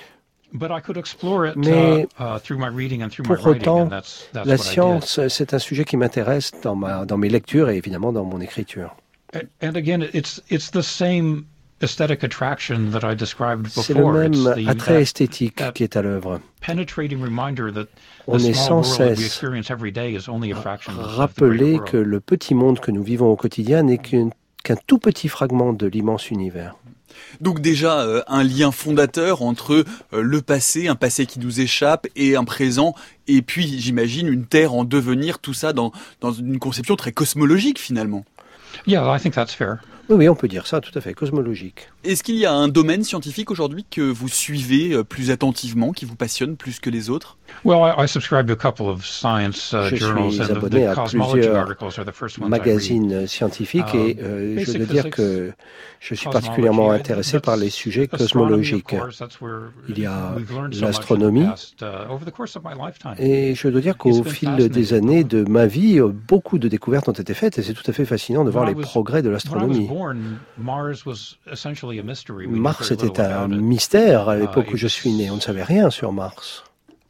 Mais pour autant, la science, c'est un sujet qui m'intéresse dans, ma, dans mes lectures et évidemment dans mon écriture. C'est le même attrait esthétique qui est à l'œuvre. On est sans cesse rappelé que le petit monde que nous vivons au quotidien n'est qu'un, qu'un tout petit fragment de l'immense univers. Donc déjà, euh, un lien fondateur entre euh, le passé, un passé qui nous échappe, et un présent, et puis j'imagine une Terre en devenir, tout ça dans, dans une conception très cosmologique finalement. Yeah, I think that's fair. Oui, oui, on peut dire ça, tout à fait, cosmologique. Est-ce qu'il y a un domaine scientifique aujourd'hui que vous suivez plus attentivement, qui vous passionne plus que les autres? Well, I, I subscribe to a couple of science uh, je journals, suis and abonné the à cosmology articles are the first ones I read. magazines scientifiques et euh, je veux dire que je suis particulièrement intéressé par les sujets cosmologiques. Il y a l'astronomie et je dois dire qu'au fil des années de ma vie, beaucoup de découvertes ont été faites et c'est tout à fait fascinant de voir les progrès de l'astronomie. Mars était un mystère à l'époque où je suis né. On ne savait rien sur Mars.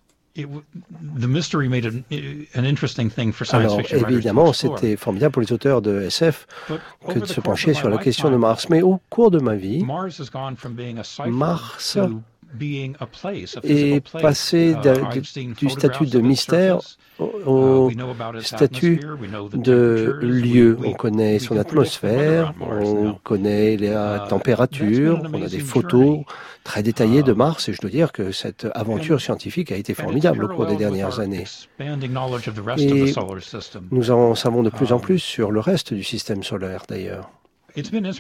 Alors, évidemment, c'était formidable pour les auteurs de S F que de se pencher sur la question de Mars. Mais au cours de ma vie, Mars et passer de, du statut de mystère au statut de lieu. On connaît son atmosphère, on connaît la température, on a des photos très détaillées de Mars, et je dois dire que cette aventure scientifique a été formidable au cours des dernières années. Et nous en savons de plus en plus sur le reste du système solaire, d'ailleurs. Et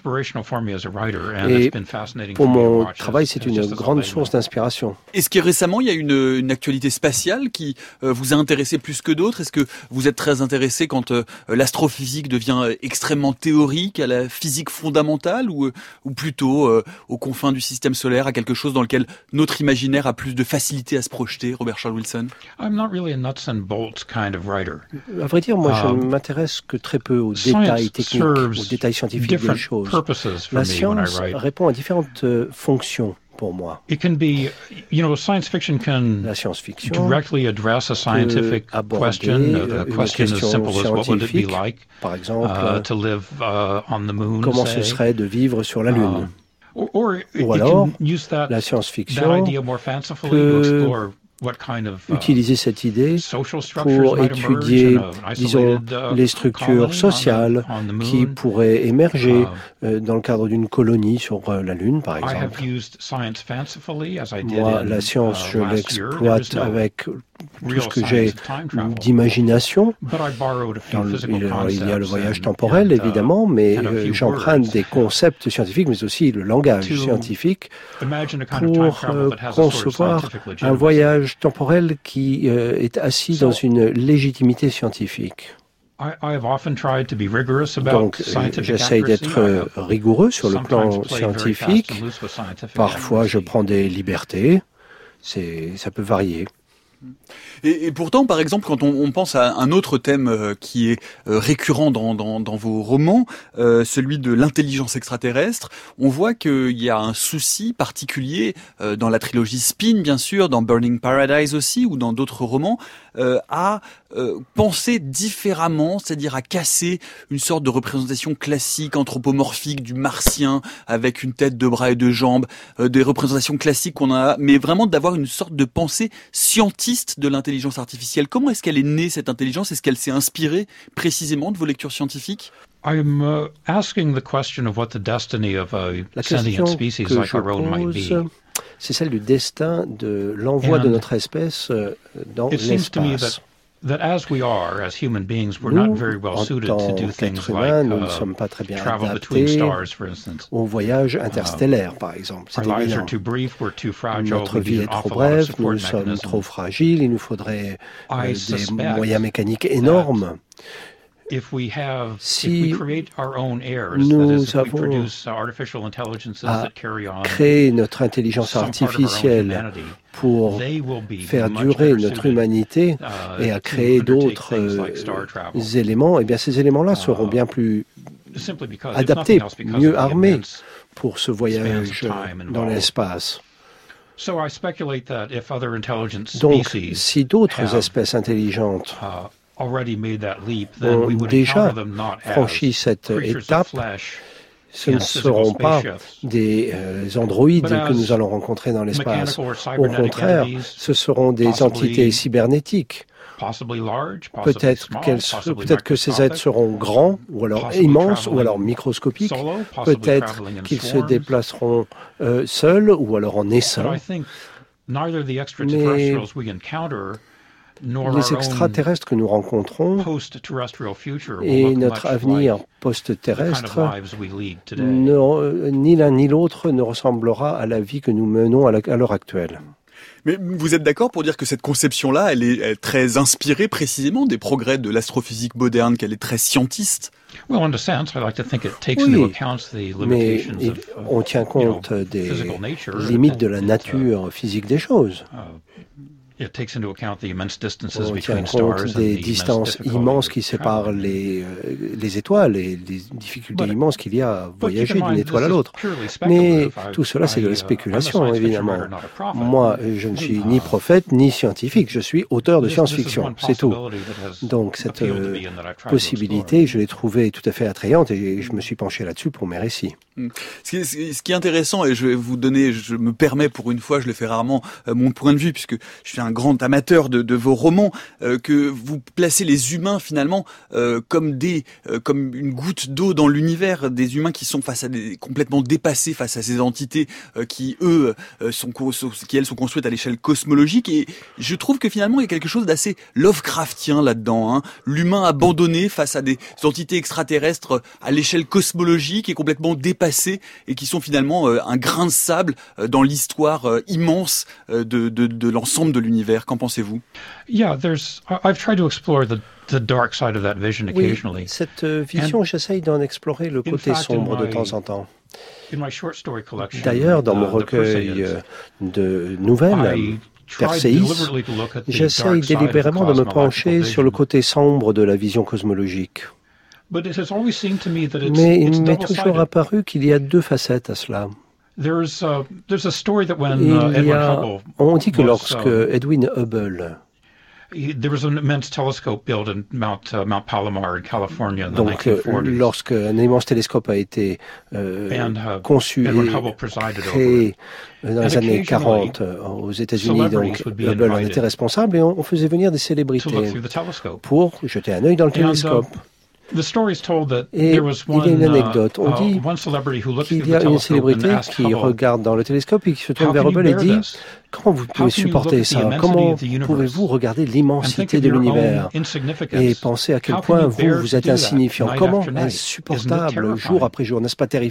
pour mon travail, c'est une grande source d'inspiration. Est-ce que récemment, il y a une, une actualité spatiale qui euh, vous a intéressé plus que d'autres? Est-ce que vous êtes très intéressé quand euh, l'astrophysique devient extrêmement théorique, à la physique fondamentale, ou, ou plutôt euh, aux confins du système solaire, à quelque chose dans lequel notre imaginaire a plus de facilité à se projeter, Robert Charles Wilson? I'm not really a nuts and bolts kind of writer. À vrai dire, moi, je ne um, m'intéresse que très peu aux détails techniques, aux détails scientifiques. Choses. La science répond à différentes euh, fonctions pour moi. It can be, you know, science fiction can La science-fiction directly address a scientific question. The question is simple as what would it be like, par exemple, uh, to live uh, on the moon, comment say. ce serait de vivre sur la Lune. Uh, or, or Ou alors, it can use that, la science-fiction that idea more fancifully to explore Kind of, uh, utiliser cette idée pour étudier, disons, les structures sociales qui pourraient émerger euh, dans le cadre d'une colonie sur euh, la Lune, par exemple. Moi, la science, je l'exploite avec tout ce que j'ai d'imagination. Il y a le voyage temporel, évidemment, mais euh, j'emprunte des concepts scientifiques, mais aussi le langage scientifique pour euh, concevoir un voyage temporel qui euh, est assis dans une légitimité scientifique. Donc, j'essaye d'être rigoureux sur le plan scientifique. Parfois, je prends des libertés. C'est, ça peut varier. Et, et pourtant, par exemple, quand on, on pense à un autre thème euh, qui est euh, récurrent dans, dans, dans vos romans, euh, celui de l'intelligence extraterrestre, on voit qu'il y a un souci particulier euh, dans la trilogie Spin, bien sûr, dans Burning Paradise aussi, ou dans d'autres romans, euh, à euh, penser différemment, c'est-à-dire à casser une sorte de représentation classique, anthropomorphique du martien, avec une tête, deux bras et deux jambes, euh, des représentations classiques qu'on a, mais vraiment d'avoir une sorte de pensée scientifique de l'intelligence artificielle. Comment est-ce qu'elle est née, cette intelligence? Est-ce qu'elle s'est inspirée précisément de vos lectures scientifiques? I'm uh, asking the question of what the destiny of a sentient species like our own might be. C'est celle du destin de l'envoi And de notre espèce dans l'espace. That as we are, as human beings, we're not very well suited to do things like nous ne sommes pas très bien travel between adaptés stars, for instance. Au voyage interstellaire, par exemple. C'est Our lives évident. are too brief, we're too fragile. Notre vie est trop brève, nous sommes trop fragiles, il nous faudrait euh, des moyens mécaniques énormes. If we have, si if we create our own heirs, nous that is, if we avons produce artificial intelligences that carry on créé notre intelligence artificielle pour faire durer notre humanité et à créer d'autres euh, éléments, eh bien ces éléments-là seront bien plus adaptés, mieux armés pour ce voyage dans l'espace. Donc, si d'autres espèces intelligentes ont déjà franchi cette étape, ce ne seront pas des euh, androïdes que nous allons rencontrer dans l'espace. Au contraire, ce seront des entités cybernétiques. Peut-être, qu'elles, peut-être que ces êtres seront grands, ou alors immenses, ou alors microscopiques. Peut-être qu'ils se déplaceront euh, seuls, ou alors en essaim. Mais les extraterrestres que nous rencontrons et notre avenir post-terrestre, ni l'un ni l'autre ne ressemblera à la vie que nous menons à l'heure actuelle. Mais vous êtes d'accord pour dire que cette conception-là, elle est, elle est très inspirée précisément des progrès de l'astrophysique moderne, qu'elle est très scientiste? Oui, mais on tient compte des limites de la nature physique des choses. On tient compte des distances immenses qui séparent les, les étoiles et des difficultés immenses qu'il y a à voyager d'une étoile à l'autre. Mais tout cela, c'est de la spéculation, évidemment. Moi, je ne suis ni prophète, ni scientifique. Je suis auteur de science-fiction, c'est tout. Donc, cette euh, possibilité, je l'ai trouvée tout à fait attrayante et je me suis penché là-dessus pour mes récits. Ce qui, est, ce qui est intéressant, et je vais vous donner, je me permets pour une fois, je le fais rarement, euh, mon point de vue, puisque je suis un grand amateur de, de vos romans, euh, que vous placez les humains finalement euh, comme des, euh, comme une goutte d'eau dans l'univers, des humains qui sont face à des, complètement dépassés face à ces entités euh, qui eux euh, sont, qui elles sont construites à l'échelle cosmologique. Et je trouve que finalement il y a quelque chose d'assez Lovecraftien là-dedans, hein. L'humain abandonné face à des entités extraterrestres à l'échelle cosmologique et complètement dépassé, et qui sont finalement euh, un grain de sable euh, dans l'histoire euh, immense euh, de, de, de l'ensemble de l'univers. Qu'en pensez-vous? Yeah, there's. I've tried to explore the the dark side of that vision occasionally. Oui, cette vision, And j'essaye d'en explorer le côté fact, sombre my, de temps en temps. D'ailleurs, dans mon uh, recueil de nouvelles, Perséis, j'essaye délibérément de me pencher sur le côté sombre de la vision cosmologique. Mais il m'est toujours apparu qu'il y a deux facettes à cela. Il y a, on dit que lorsque Edwin Hubble, donc lorsque un immense télescope a été euh, conçu et créé dans les années quarante aux États-Unis, donc Hubble en était responsable et on, on faisait venir des célébrités pour jeter un œil dans le télescope. Et il y a une anecdote. On dit qu'il y a une célébrité qui regarde dans le télescope et qui se tourne vers Hubble et dit « Comment vous pouvez supporter ça? Comment pouvez-vous regarder l'immensité de l'univers et penser à quel point vous, vous êtes insignifiant? Comment est-ce supportable jour après jour? N'est-ce pas terrifiant ?»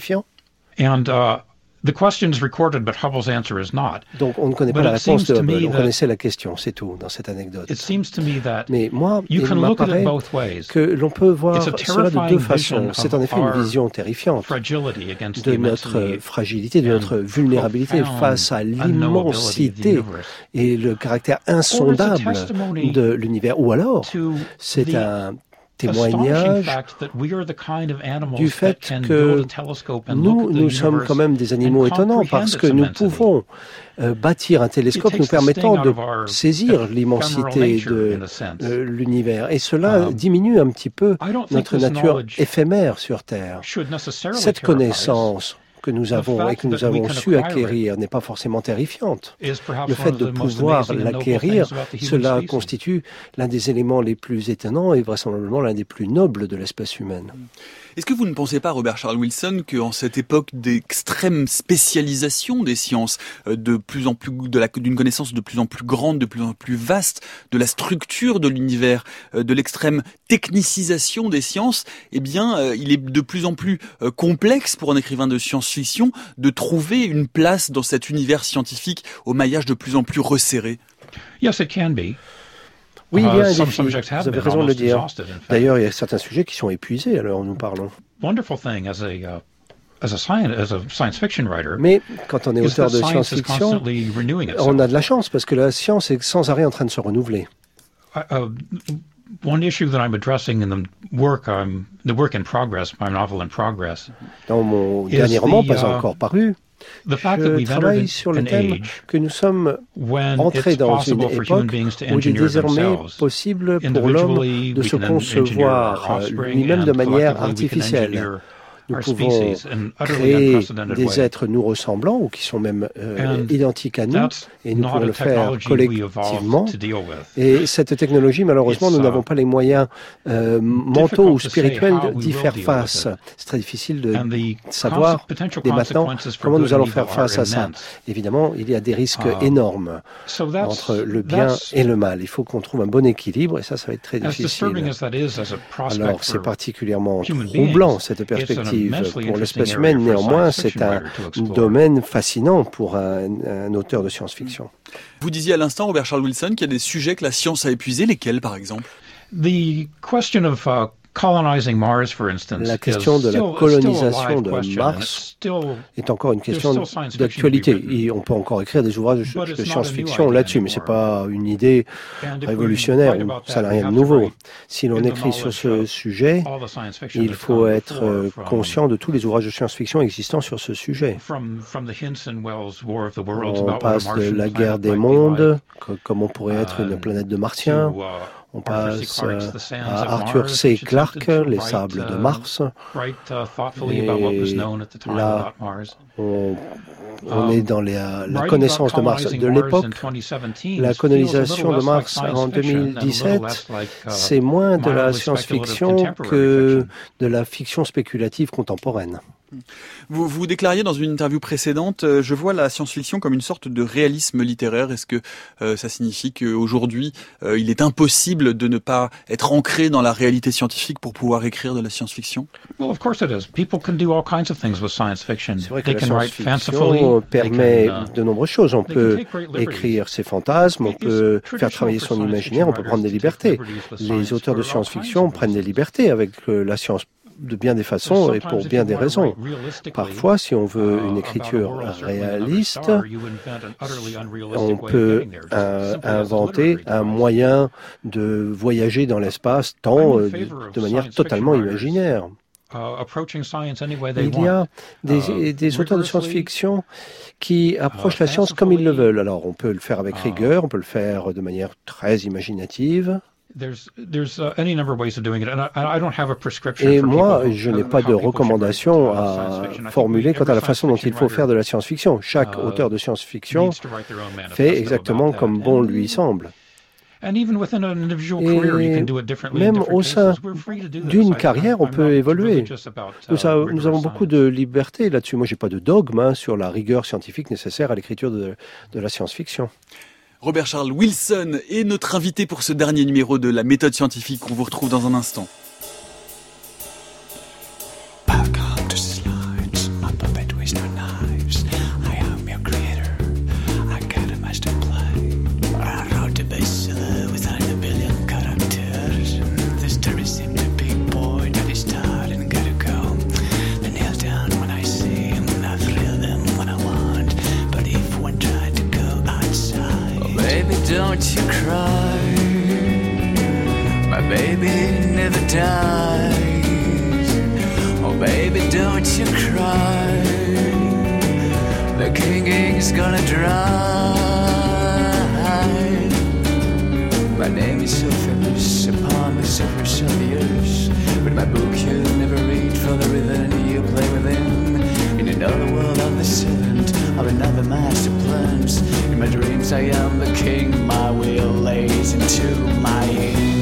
Donc on ne connaît pas la réponse de Hubble, on connaissait la question, c'est tout dans cette anecdote. Mais moi, il m'apparaît que l'on peut voir cela de deux façons. C'est en effet une vision terrifiante de notre fragilité, de notre vulnérabilité face à l'immensité et le caractère insondable de l'univers. Ou alors, c'est un témoignage du fait que nous, nous sommes quand même des animaux étonnants parce que nous pouvons euh, bâtir un télescope nous permettant de saisir l'immensité de euh, l'univers. Et cela um, diminue un petit peu notre nature éphémère sur Terre. Cette connaissance que nous avons et que nous avons su acquérir n'est pas forcément terrifiante. Le fait de pouvoir l'acquérir, cela constitue l'un des éléments les plus étonnants et vraisemblablement l'un des plus nobles de l'espèce humaine. Est-ce que vous ne pensez pas, Robert Charles Wilson, qu'en cette époque d'extrême spécialisation des sciences, de plus en plus, de la, d'une connaissance de plus en plus grande, de plus en plus vaste, de la structure de l'univers, de l'extrême technicisation des sciences, eh bien, il est de plus en plus complexe pour un écrivain de science-fiction de trouver une place dans cet univers scientifique au maillage de plus en plus resserré? Yes, it can be. Oui, il y a un défi, vous avez raison de le dire. D'ailleurs, il y a certains sujets qui sont épuisés alors où nous parlons. Mais quand on est auteur de science-fiction, on a de la chance parce que la science est sans arrêt en train de se renouveler. One issue that I'm addressing in the work, um, the work in progress, my novel in progress. Dans mon dernier roman, pas encore paru, je travaille sur le thème que nous sommes entrés dans une époque où il est désormais possible pour l'homme de se concevoir lui-même de manière artificielle. Nous pouvons créer des êtres nous ressemblants ou qui sont même euh, identiques à nous et nous pouvons le faire collectivement. Et cette technologie, malheureusement, nous n'avons pas les moyens euh, mentaux ou spirituels d'y faire face. C'est très difficile de savoir dès maintenant comment nous allons faire face à ça. Évidemment, il y a des risques énormes entre le bien et le mal. Il faut qu'on trouve un bon équilibre et ça, ça va être très difficile. Alors, c'est particulièrement troublant, cette perspective. Pour l'espèce humaine, néanmoins, c'est un domaine fascinant pour un, un auteur de science-fiction. Vous disiez à l'instant, Robert Charles Wilson, qu'il y a des sujets que la science a épuisés. Lesquels, par exemple? The question of uh... La question de la colonisation de Mars est encore une question d'actualité. Et on peut encore écrire des ouvrages de science-fiction là-dessus, mais ce n'est pas une idée révolutionnaire, ça n'a rien de nouveau. Si l'on écrit sur ce sujet, il faut être conscient de tous les ouvrages de science-fiction existants sur ce sujet. On passe de la guerre des mondes, comme on pourrait être une planète de Martiens, On passe à Arthur C. Clarke, Les sables de Mars. Et là, on, on est dans les, la connaissance de Mars de l'époque. La colonisation de Mars en deux mille dix-sept, c'est moins de la science-fiction que de la fiction spéculative contemporaine. Vous vous déclariez dans une interview précédente, euh, je vois la science-fiction comme une sorte de réalisme littéraire. Est-ce que euh, ça signifie qu'aujourd'hui, euh, il est impossible de ne pas être ancré dans la réalité scientifique pour pouvoir écrire de la science-fiction? Well, of course it is. People can do all kinds of things with science fiction. C'est vrai que la science-fiction permet de nombreuses choses. On peut écrire ses fantasmes, on peut faire travailler son imaginaire, on peut prendre des libertés. Les auteurs de science-fiction prennent des libertés avec la science de bien des façons et pour bien des raisons. Parfois, si on veut une écriture réaliste, on peut euh, inventer un moyen de voyager dans l'espace tant euh, de manière totalement imaginaire. Il y a des, des auteurs de science-fiction qui approchent la science comme ils le veulent. Alors, on peut le faire avec rigueur, on peut le faire de manière très imaginative. Et moi, je n'ai pas de recommandation à formuler quant à la façon dont il faut faire de la science-fiction. Chaque auteur de science-fiction fait exactement comme bon lui semble. Et même au sein d'une carrière, on peut évoluer. Nous, a, nous avons beaucoup de liberté là-dessus. Moi, je n'ai pas de dogme hein, sur la rigueur scientifique nécessaire à l'écriture de, de la science-fiction. Robert Charles Wilson est notre invité pour ce dernier numéro de la méthode scientifique. On vous retrouve dans un instant. Don't you cry, my baby never dies. Oh baby, don't you cry, the king is gonna dry. My name is so famous upon the surface of the earth, but my book you'll never read for the rhythm you play within. In another world on the servant of another master plans. In my dreams I am the king, my will lays into my ink.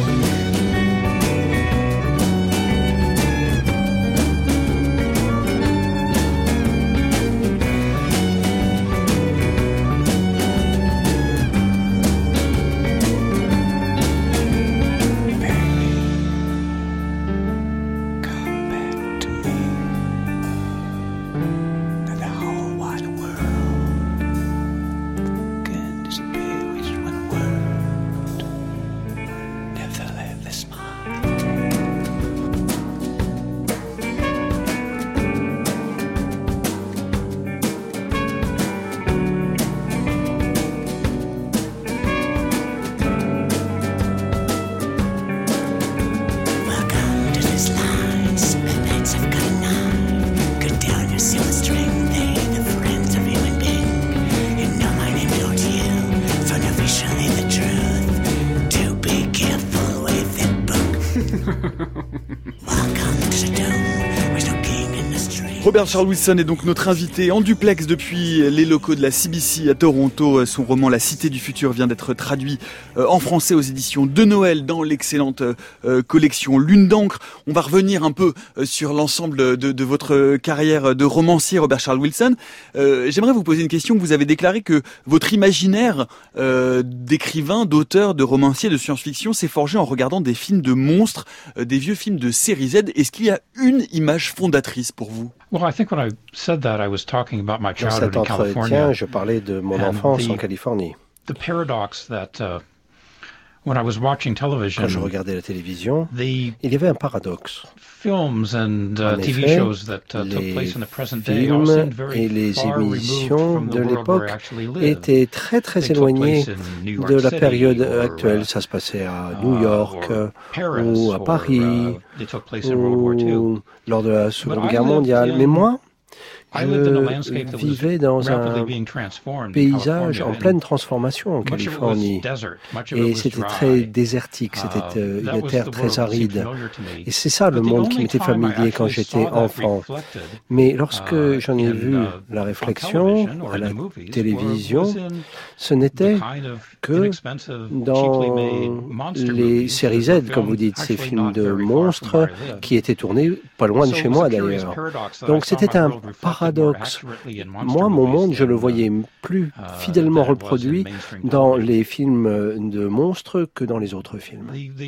Robert Charles Wilson est donc notre invité en duplex depuis les locaux de la C B C à Toronto. Son roman La Cité du Futur vient d'être traduit en français aux éditions de Noël dans l'excellente collection Lune d'encre. On va revenir un peu sur l'ensemble de, de votre carrière de romancier, Robert Charles Wilson. Euh, j'aimerais vous poser une question. Vous avez déclaré que votre imaginaire euh, d'écrivain, d'auteur, de romancier, de science-fiction s'est forgé en regardant des films de monstres, euh, des vieux films de série Z. Est-ce qu'il y a une image fondatrice pour vous? Well, I think when I said that, I was talking about my childhood in California. Dans cet entretien, je parlais de mon enfance en Californie. The paradox that uh, when I was watching television, quand je regardais la télévision, the il y avait un paradoxe. Films and uh, en T V effet, shows that uh, took place in the present day films all seemed very et les far removed émissions from the de world where I l'époque actually lived. étaient très très They took éloignés place in New York de la City période or, actuelle. uh, Ça se passait à New York uh, or Paris, ou à Paris or, uh, they took place in World War Two. ou lors de la Seconde But I Guerre lived mondiale. in Mais moi, Je vivais dans un paysage en pleine transformation en Californie. Et c'était très désertique, c'était euh, une terre très aride. Et c'est ça le monde qui m'était familier quand j'étais enfant. Mais lorsque j'en ai vu la réflexion à la télévision, ce n'était que dans les séries Z, comme vous dites, ces films de monstres qui étaient tournés pas loin de chez moi d'ailleurs. Donc c'était un paradoxe. Moi, mon monde, je le voyais plus fidèlement reproduit dans les films de monstres que dans les autres films.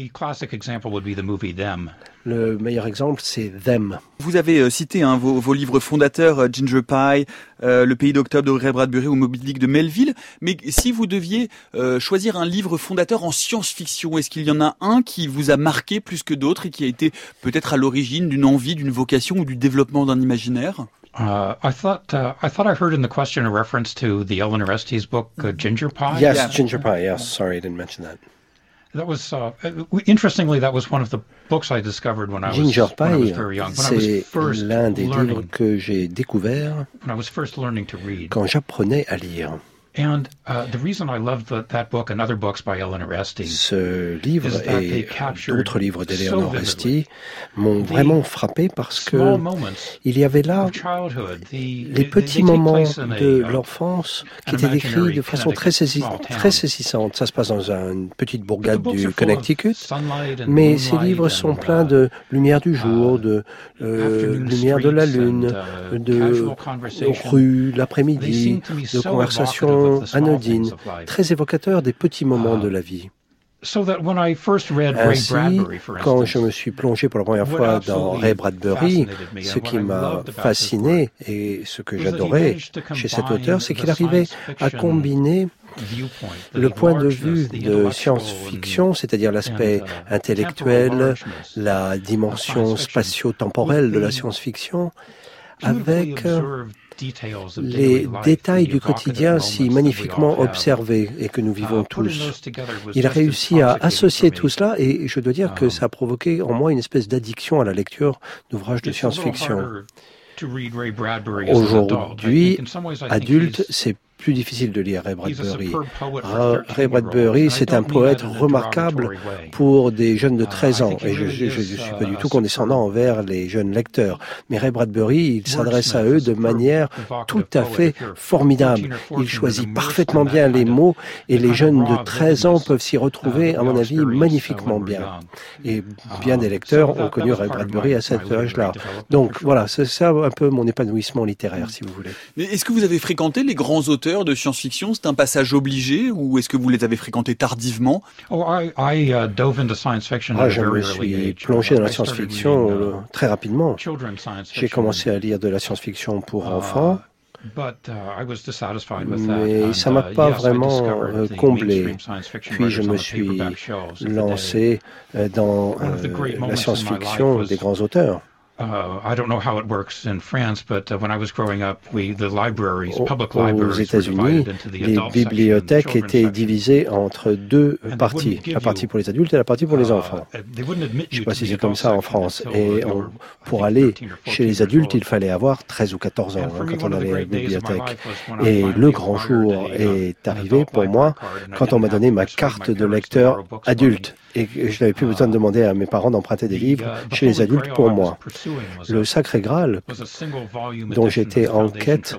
Le meilleur exemple, c'est Them. Vous avez euh, cité hein, vos, vos livres fondateurs, euh, Ginger Pie, euh, Le Pays d'Octobre de Ray Bradbury ou Moby Dick de Melville. Mais si vous deviez euh, choisir un livre fondateur en science-fiction, est-ce qu'il y en a un qui vous a marqué plus que d'autres et qui a été peut-être à l'origine d'une envie, d'une vocation ou du développement d'un imaginaire ? Uh, I thought uh, I thought I heard in the question a reference to the Ellen Orestes book uh, Ginger Pie. Yes, yeah. Ginger Pie. Yes, sorry, I didn't mention that. That was uh, interestingly that was one of the books I discovered when I was, Ginger when I was Pie, very young. When I was first c'est l'un des learning, livres que j'ai découvert when I was first learning to read. Quand j'apprenais à lire. And uh, the reason I loved the, that book and other books by Ellen Orestes, ce livre et d'autres livres d'Eleanor Orestes m'ont vraiment frappé parce que il y avait là les petits moments de l'enfance qui étaient décrits de façon très, saisi- très saisissante. Ça se passe dans une petite bourgade du Connecticut, mais ces livres sont pleins de lumière du jour, de euh, lumière de la lune, de rue l'après-midi, de conversations anodine, très évocateur des petits moments de la vie. Ainsi, quand je me suis plongé pour la première fois dans Ray Bradbury, ce qui m'a fasciné et ce que j'adorais chez cet auteur, c'est qu'il arrivait à combiner le point de vue de science-fiction, c'est-à-dire l'aspect intellectuel, la dimension spatio-temporelle de la science-fiction, avec les détails du quotidien si magnifiquement observés et que nous vivons tous. Il a réussi à associer tout cela et je dois dire que ça a provoqué en moi une espèce d'addiction à la lecture d'ouvrages de science-fiction. Aujourd'hui, adulte, c'est plus difficile de lire Ray Bradbury. Ray Bradbury, c'est un poète remarquable pour des jeunes de treize ans. Et je ne suis pas du tout condescendant envers les jeunes lecteurs. Mais Ray Bradbury, il s'adresse à eux de manière tout à fait formidable. Il choisit parfaitement bien les mots et les jeunes de treize ans peuvent s'y retrouver, à mon avis, magnifiquement bien. Et bien des lecteurs ont connu Ray Bradbury à cet âge-là. Donc voilà, c'est ça un peu mon épanouissement littéraire, si vous voulez. Mais est-ce que vous avez fréquenté les grands auteurs de science-fiction? C'est un passage obligé ou est-ce que vous les avez fréquentés tardivement? Oh, I, I, uh, dove into science fiction ah, je me suis plongé dans la science-fiction reading, uh, très rapidement. J'ai commencé à lire de la science-fiction pour uh, enfants. But, uh, I was dissatisfied with Mais that. ça ne m'a pas uh, yes, vraiment euh, comblé. Puis je me suis lancé dans euh, la science-fiction des grands auteurs. Uh, I don't know how it works in France, but uh, when I was growing up, we the libraries, public libraries, aux États-Unis, les bibliothèques étaient divisées entre deux parties, la partie pour les adultes et la partie pour les enfants. Je ne sais pas si c'est comme ça en France. Et on, pour aller chez les adultes, il fallait avoir treize ou quatorze ans hein, quand on allait à la bibliothèque. Et le grand jour est arrivé pour moi quand on m'a donné ma carte de lecteur adulte. Et je n'avais plus besoin de demander à mes parents d'emprunter des livres chez les adultes pour moi. Le Sacré Graal, dont j'étais en quête,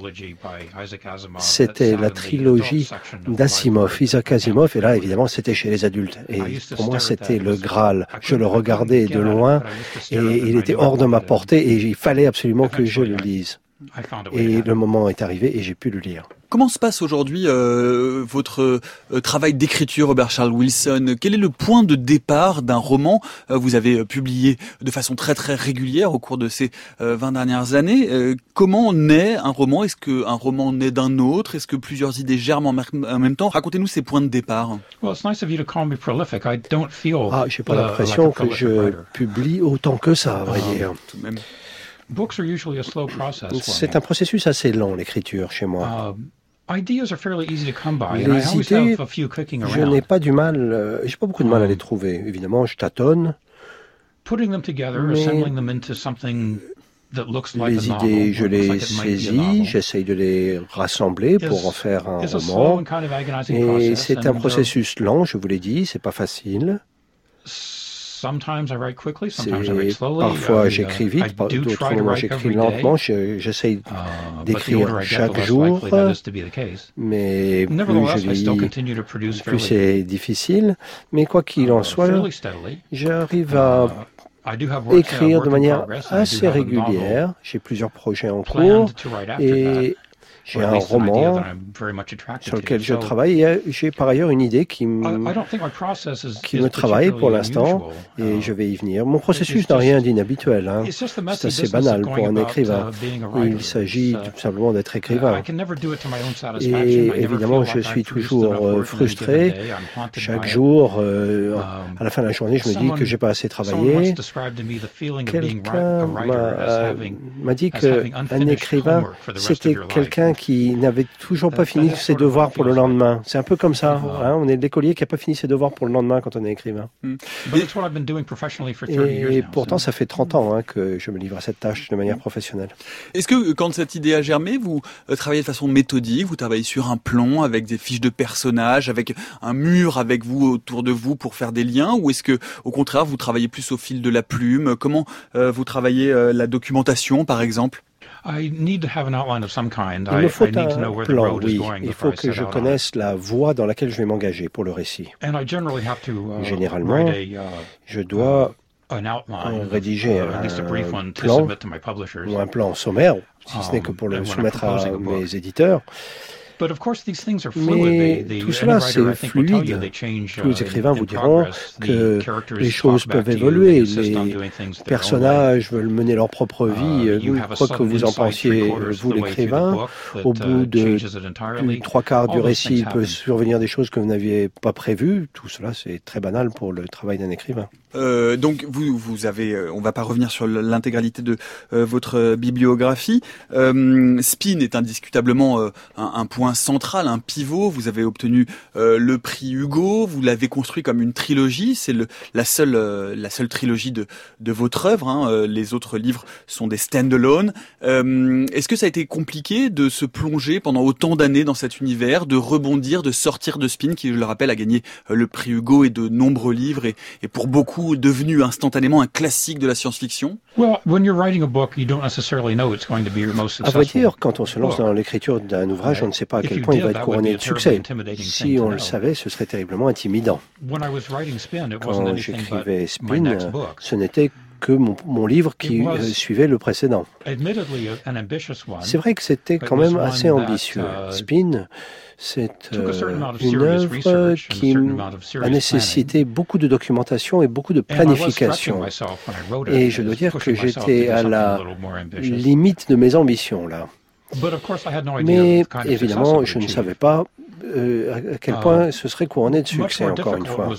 c'était la trilogie d'Asimov, Isaac Asimov, et là, évidemment, c'était chez les adultes. Et pour moi, c'était le Graal. Je le regardais de loin, et il était hors de ma portée, et il fallait absolument que je le lise. Et le moment est arrivé, et j'ai pu le lire. Comment se passe aujourd'hui euh, votre euh, travail d'écriture, Robert Charles Wilson? Quel est le point de départ d'un roman? euh, Vous avez euh, publié de façon très très régulière au cours de ces euh, vingt dernières années. Euh, comment naît un roman? Est-ce qu'un roman naît d'un autre? Est-ce que plusieurs idées germent en, m- en même temps? Racontez-nous ces points de départ. Well, it's nice of you to call me prolific. I don't feel, ah, j'ai pas l'impression uh, like que je writer. publie autant que ça, à vrai dire. Ah, tout de même. Books are usually a slow process. C'est un processus assez lent, l'écriture, chez moi. Uh, Ideas are fairly easy to come by, les and I always idées, have a few kicking around. Je n'ai pas du mal, euh, j'ai pas beaucoup de mal à les trouver. Évidemment, je tâtonne. Putting them together, mais assembling them into something Les idées, je les saisis, j'essaye de les rassembler pour en faire un roman. Et c'est un processus lent, je vous l'ai dit, c'est pas facile. Parfois j'écris vite, d'autres moments j'écris lentement, j'essaye d'écrire chaque jour, mais plus je lis, plus c'est difficile. Mais quoi qu'il en soit, j'arrive à écrire de manière assez régulière. J'ai plusieurs projets en cours et j'ai un roman sur lequel je travaille et j'ai par ailleurs une idée qui me, qui me travaille pour l'instant et je vais y venir. Mon processus n'a rien d'inhabituel, hein. C'est assez banal pour un écrivain. Il s'agit tout simplement d'être écrivain. Et évidemment, je suis toujours frustré. Chaque jour, euh, à la fin de la journée, je me dis que j'ai pas assez travaillé. Quelqu'un m'a, euh, m'a dit qu'un écrivain, c'était quelqu'un qui n'avait toujours pas fini ses devoirs pour le lendemain. C'est un peu comme ça. Hein, on est l'écolier qui n'a pas fini ses devoirs pour le lendemain quand on est écrivain. Mm. Et, et pourtant, ça fait trente ans hein, que je me livre à cette tâche de manière professionnelle. Est-ce que quand cette idée a germé, vous euh, travaillez de façon méthodique, vous travaillez sur un plan avec des fiches de personnages, avec un mur avec vous autour de vous pour faire des liens, ou est-ce que au contraire, vous travaillez plus au fil de la plume? Comment euh, vous travaillez euh, la documentation, par exemple? Il me faut un plan, oui. Il faut que je connaisse la voie dans laquelle je vais m'engager pour le récit. Généralement, je dois rédiger un plan, ou un plan sommaire, si ce n'est que pour le soumettre à mes éditeurs. Mais tout cela, c'est fluide. Tous les écrivains vous diront que les choses peuvent évoluer. Les personnages veulent mener leur propre vie. Quoi que vous en pensiez, vous, l'écrivain, au bout de plus trois quarts du récit, il peut survenir des choses que vous n'aviez pas prévues. Tout cela, c'est très banal pour le travail d'un écrivain. Euh, donc vous vous avez, euh, on va pas revenir sur l'intégralité de euh, votre bibliographie. Euh, Spin est indiscutablement euh, un, un point central, un pivot. Vous avez obtenu euh, le prix Hugo. Vous l'avez construit comme une trilogie. C'est le, la seule euh, la seule trilogie de de votre œuvre. Hein. Euh, les autres livres sont des stand-alone. Euh, est-ce que ça a été compliqué de se plonger pendant autant d'années dans cet univers, de rebondir, de sortir de Spin, qui je le rappelle a gagné euh, le prix Hugo et de nombreux livres et, et pour beaucoup devenu instantanément un classique de la science-fiction? À vrai dire, quand on se lance dans l'écriture d'un ouvrage, on ne sait pas à quel point il va être couronné de succès. Si on le savait, ce serait terriblement intimidant. Quand j'écrivais Spin, ce n'était que mon, mon livre qui euh, suivait le précédent. C'est vrai que c'était quand même assez ambitieux. Spin, c'est euh, une œuvre qui a nécessité beaucoup de documentation et beaucoup de planification. Et je dois dire que j'étais à la limite de mes ambitions là. Mais évidemment, je ne savais pas euh, à quel point ce serait couronné de succès, encore une fois.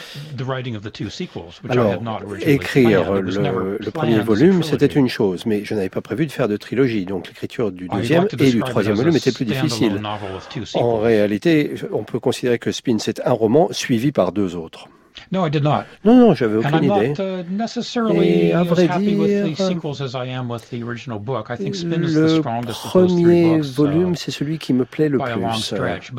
Alors, écrire le, le premier volume, c'était une chose, mais je n'avais pas prévu de faire de trilogie, donc l'écriture du deuxième et du troisième volume était plus difficile. En réalité, on peut considérer que Spin, c'est un roman suivi par deux autres. Non, non, j'avais aucune idée. Et à vrai dire, le premier volume, c'est celui qui me plaît le plus.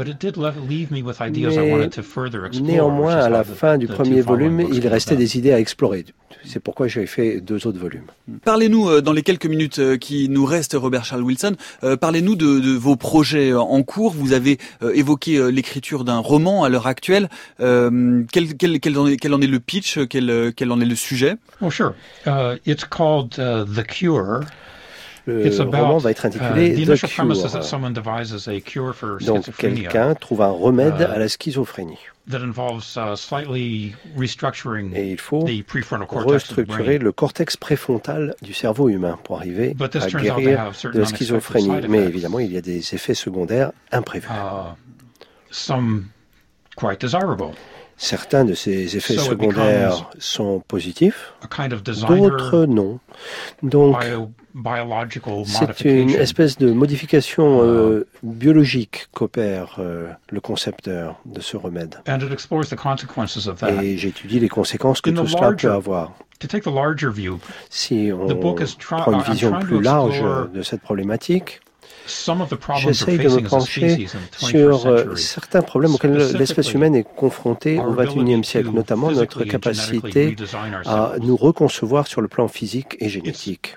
Mais néanmoins, à la fin du premier volume, il restait des idées à explorer. C'est pourquoi j'ai fait deux autres volumes. Parlez-nous, dans les quelques minutes qui nous restent, Robert Charles Wilson, euh, parlez-nous de, de vos projets en cours. Vous avez euh, évoqué l'écriture d'un roman à l'heure actuelle. Euh, quel, quel, quel, en est, quel en est le pitch? Quel, quel en est le sujet? Oh, sure. Uh, it's called uh, The Cure. Le roman va être intitulé uh, The Cure. Donc quelqu'un trouve un remède uh, à la schizophrénie. That involves, uh, slightly restructuring Et il faut restructurer le cortex préfrontal du cerveau humain pour arriver à guérir de la schizophrénie. Mais évidemment, il y a des effets secondaires imprévus. Uh, some quite desirable. Certains de ces effets secondaires sont positifs, d'autres non. Donc, c'est une espèce de modification euh, biologique qu'opère euh, le concepteur de ce remède. Et j'étudie les conséquences que tout cela peut avoir. Si on prend une vision plus large de cette problématique, j'essaye de me pencher sur euh, certains problèmes auxquels l'espèce humaine est confrontée au vingt et unième siècle, notamment notre capacité à nous reconcevoir sur le plan physique et génétique.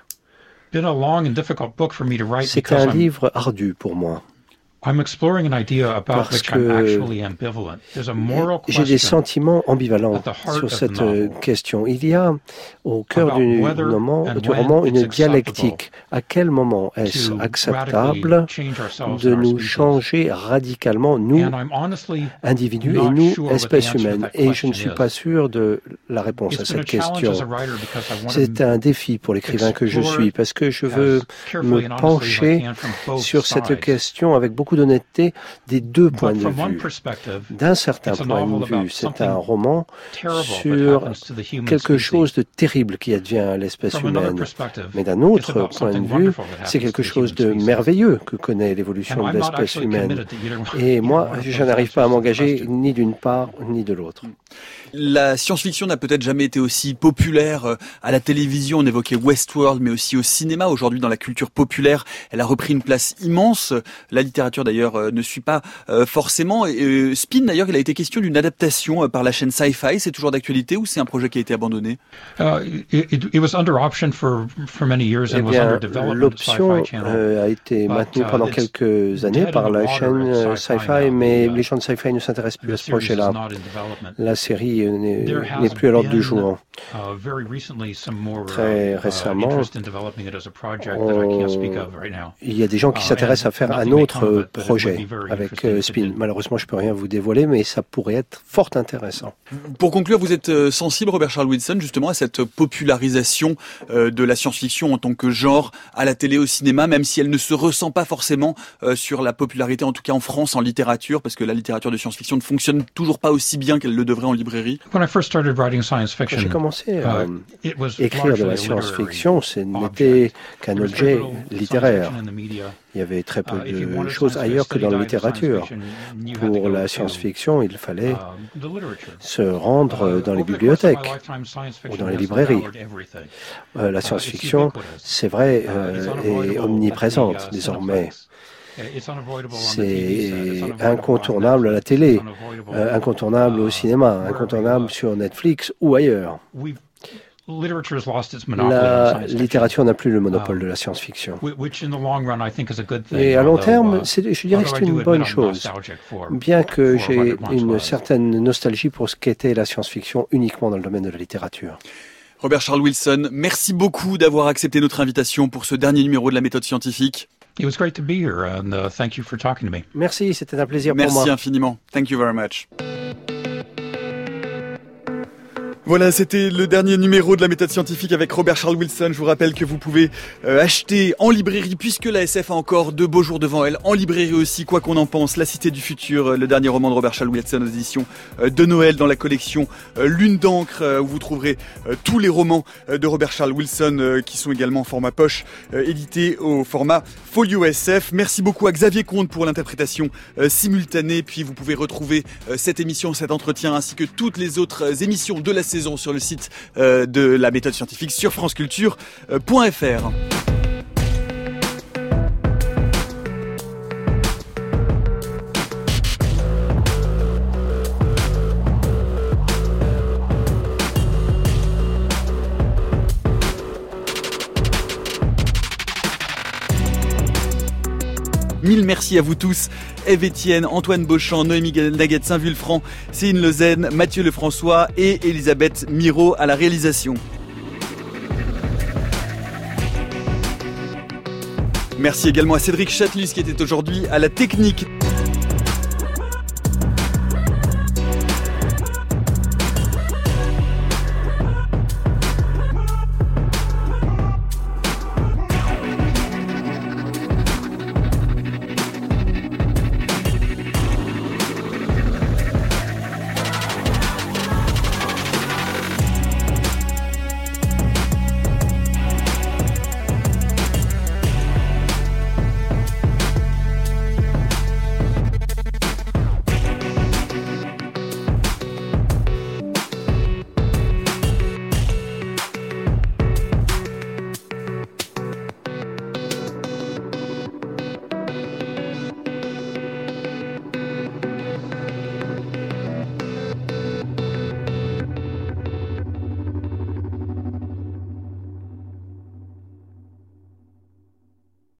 C'est un livre ardu pour moi. Parce que j'ai des sentiments ambivalents sur cette question. Il y a au cœur du roman, du roman une dialectique. À quel moment est-ce acceptable de nous changer radicalement, nous, individus, et nous, espèces humaines? Et je ne suis pas sûr de la réponse à cette question. C'est un défi pour l'écrivain que je suis, parce que je veux me pencher sur cette question avec beaucoup d'honnêteté des deux points de vue. D'un certain point de vue, c'est un roman sur quelque chose de terrible qui advient à l'espèce humaine. Mais d'un autre point de vue, c'est quelque chose de merveilleux que connaît l'évolution de l'espèce humaine. Et moi, je n'arrive pas à m'engager ni d'une part ni de l'autre. La science-fiction n'a peut-être jamais été aussi populaire à la télévision. On évoquait Westworld, mais aussi au cinéma. Aujourd'hui, dans la culture populaire, elle a repris une place immense. La littérature, d'ailleurs, ne suit pas forcément. Et Spin, d'ailleurs, il a été question d'une adaptation par la chaîne Sci-Fi. C'est toujours d'actualité ou c'est un projet qui a été abandonné? L'option euh, a été maintenue pendant quelques années par la chaîne Sci-Fi, mais les gens de Sci-Fi ne s'intéressent plus à ce projet-là. La série n'est plus à l'ordre du jour. Très récemment, on... il y a des gens qui s'intéressent à faire un autre projet avec Spin. Malheureusement, je ne peux rien vous dévoiler, mais ça pourrait être fort intéressant. Pour conclure, vous êtes sensible, Robert Charles Wilson, justement à cette popularisation de la science-fiction en tant que genre à la télé, au cinéma, même si elle ne se ressent pas forcément sur la popularité, en tout cas en France, en littérature, parce que la littérature de science-fiction ne fonctionne toujours pas aussi bien qu'elle le devrait en librairie. Quand j'ai commencé à écrire de la science-fiction, ce n'était qu'un objet littéraire. Il y avait très peu de choses ailleurs que dans la littérature. Pour la science-fiction, il fallait se rendre dans les bibliothèques ou dans les librairies. Euh, la science-fiction, c'est vrai, euh, est omniprésente désormais. C'est incontournable à la télé, euh, incontournable au cinéma, incontournable sur Netflix ou ailleurs. La littérature n'a plus le monopole de la science-fiction. Et à long terme, c'est, je dirais que c'est une bonne chose, bien que j'ai une certaine nostalgie pour ce qu'était la science-fiction uniquement dans le domaine de la littérature. Robert Charles Wilson, merci beaucoup d'avoir accepté notre invitation pour ce dernier numéro de la méthode scientifique. It was great to be here, and uh, thank you for talking to me. Merci, c'était un plaisir Merci pour moi. Merci infiniment. Thank you very much. Voilà, c'était le dernier numéro de la méthode scientifique avec Robert Charles Wilson. Je vous rappelle que vous pouvez euh, acheter en librairie, puisque la S F a encore de beaux jours devant elle, en librairie aussi, quoi qu'on en pense, La Cité du Futur, le dernier roman de Robert Charles Wilson aux éditions euh, de Noël dans la collection euh, Lune d'encre, euh, où vous trouverez euh, tous les romans euh, de Robert Charles Wilson euh, qui sont également en format poche, euh, édités au format Folio S F. Merci beaucoup à Xavier Comte pour l'interprétation euh, simultanée. Puis vous pouvez retrouver euh, cette émission, cet entretien, ainsi que toutes les autres euh, émissions de la saison sur le site euh, de la méthode scientifique sur franceculture point f r. Mille merci à vous tous, Ève Etienne, Antoine Beauchamp, Noémie Naguette Saint-Vulfranc, Céline Lezen, Mathieu Lefrançois et Elisabeth Miro à la réalisation. Merci également à Cédric Chatelus qui était aujourd'hui à la technique.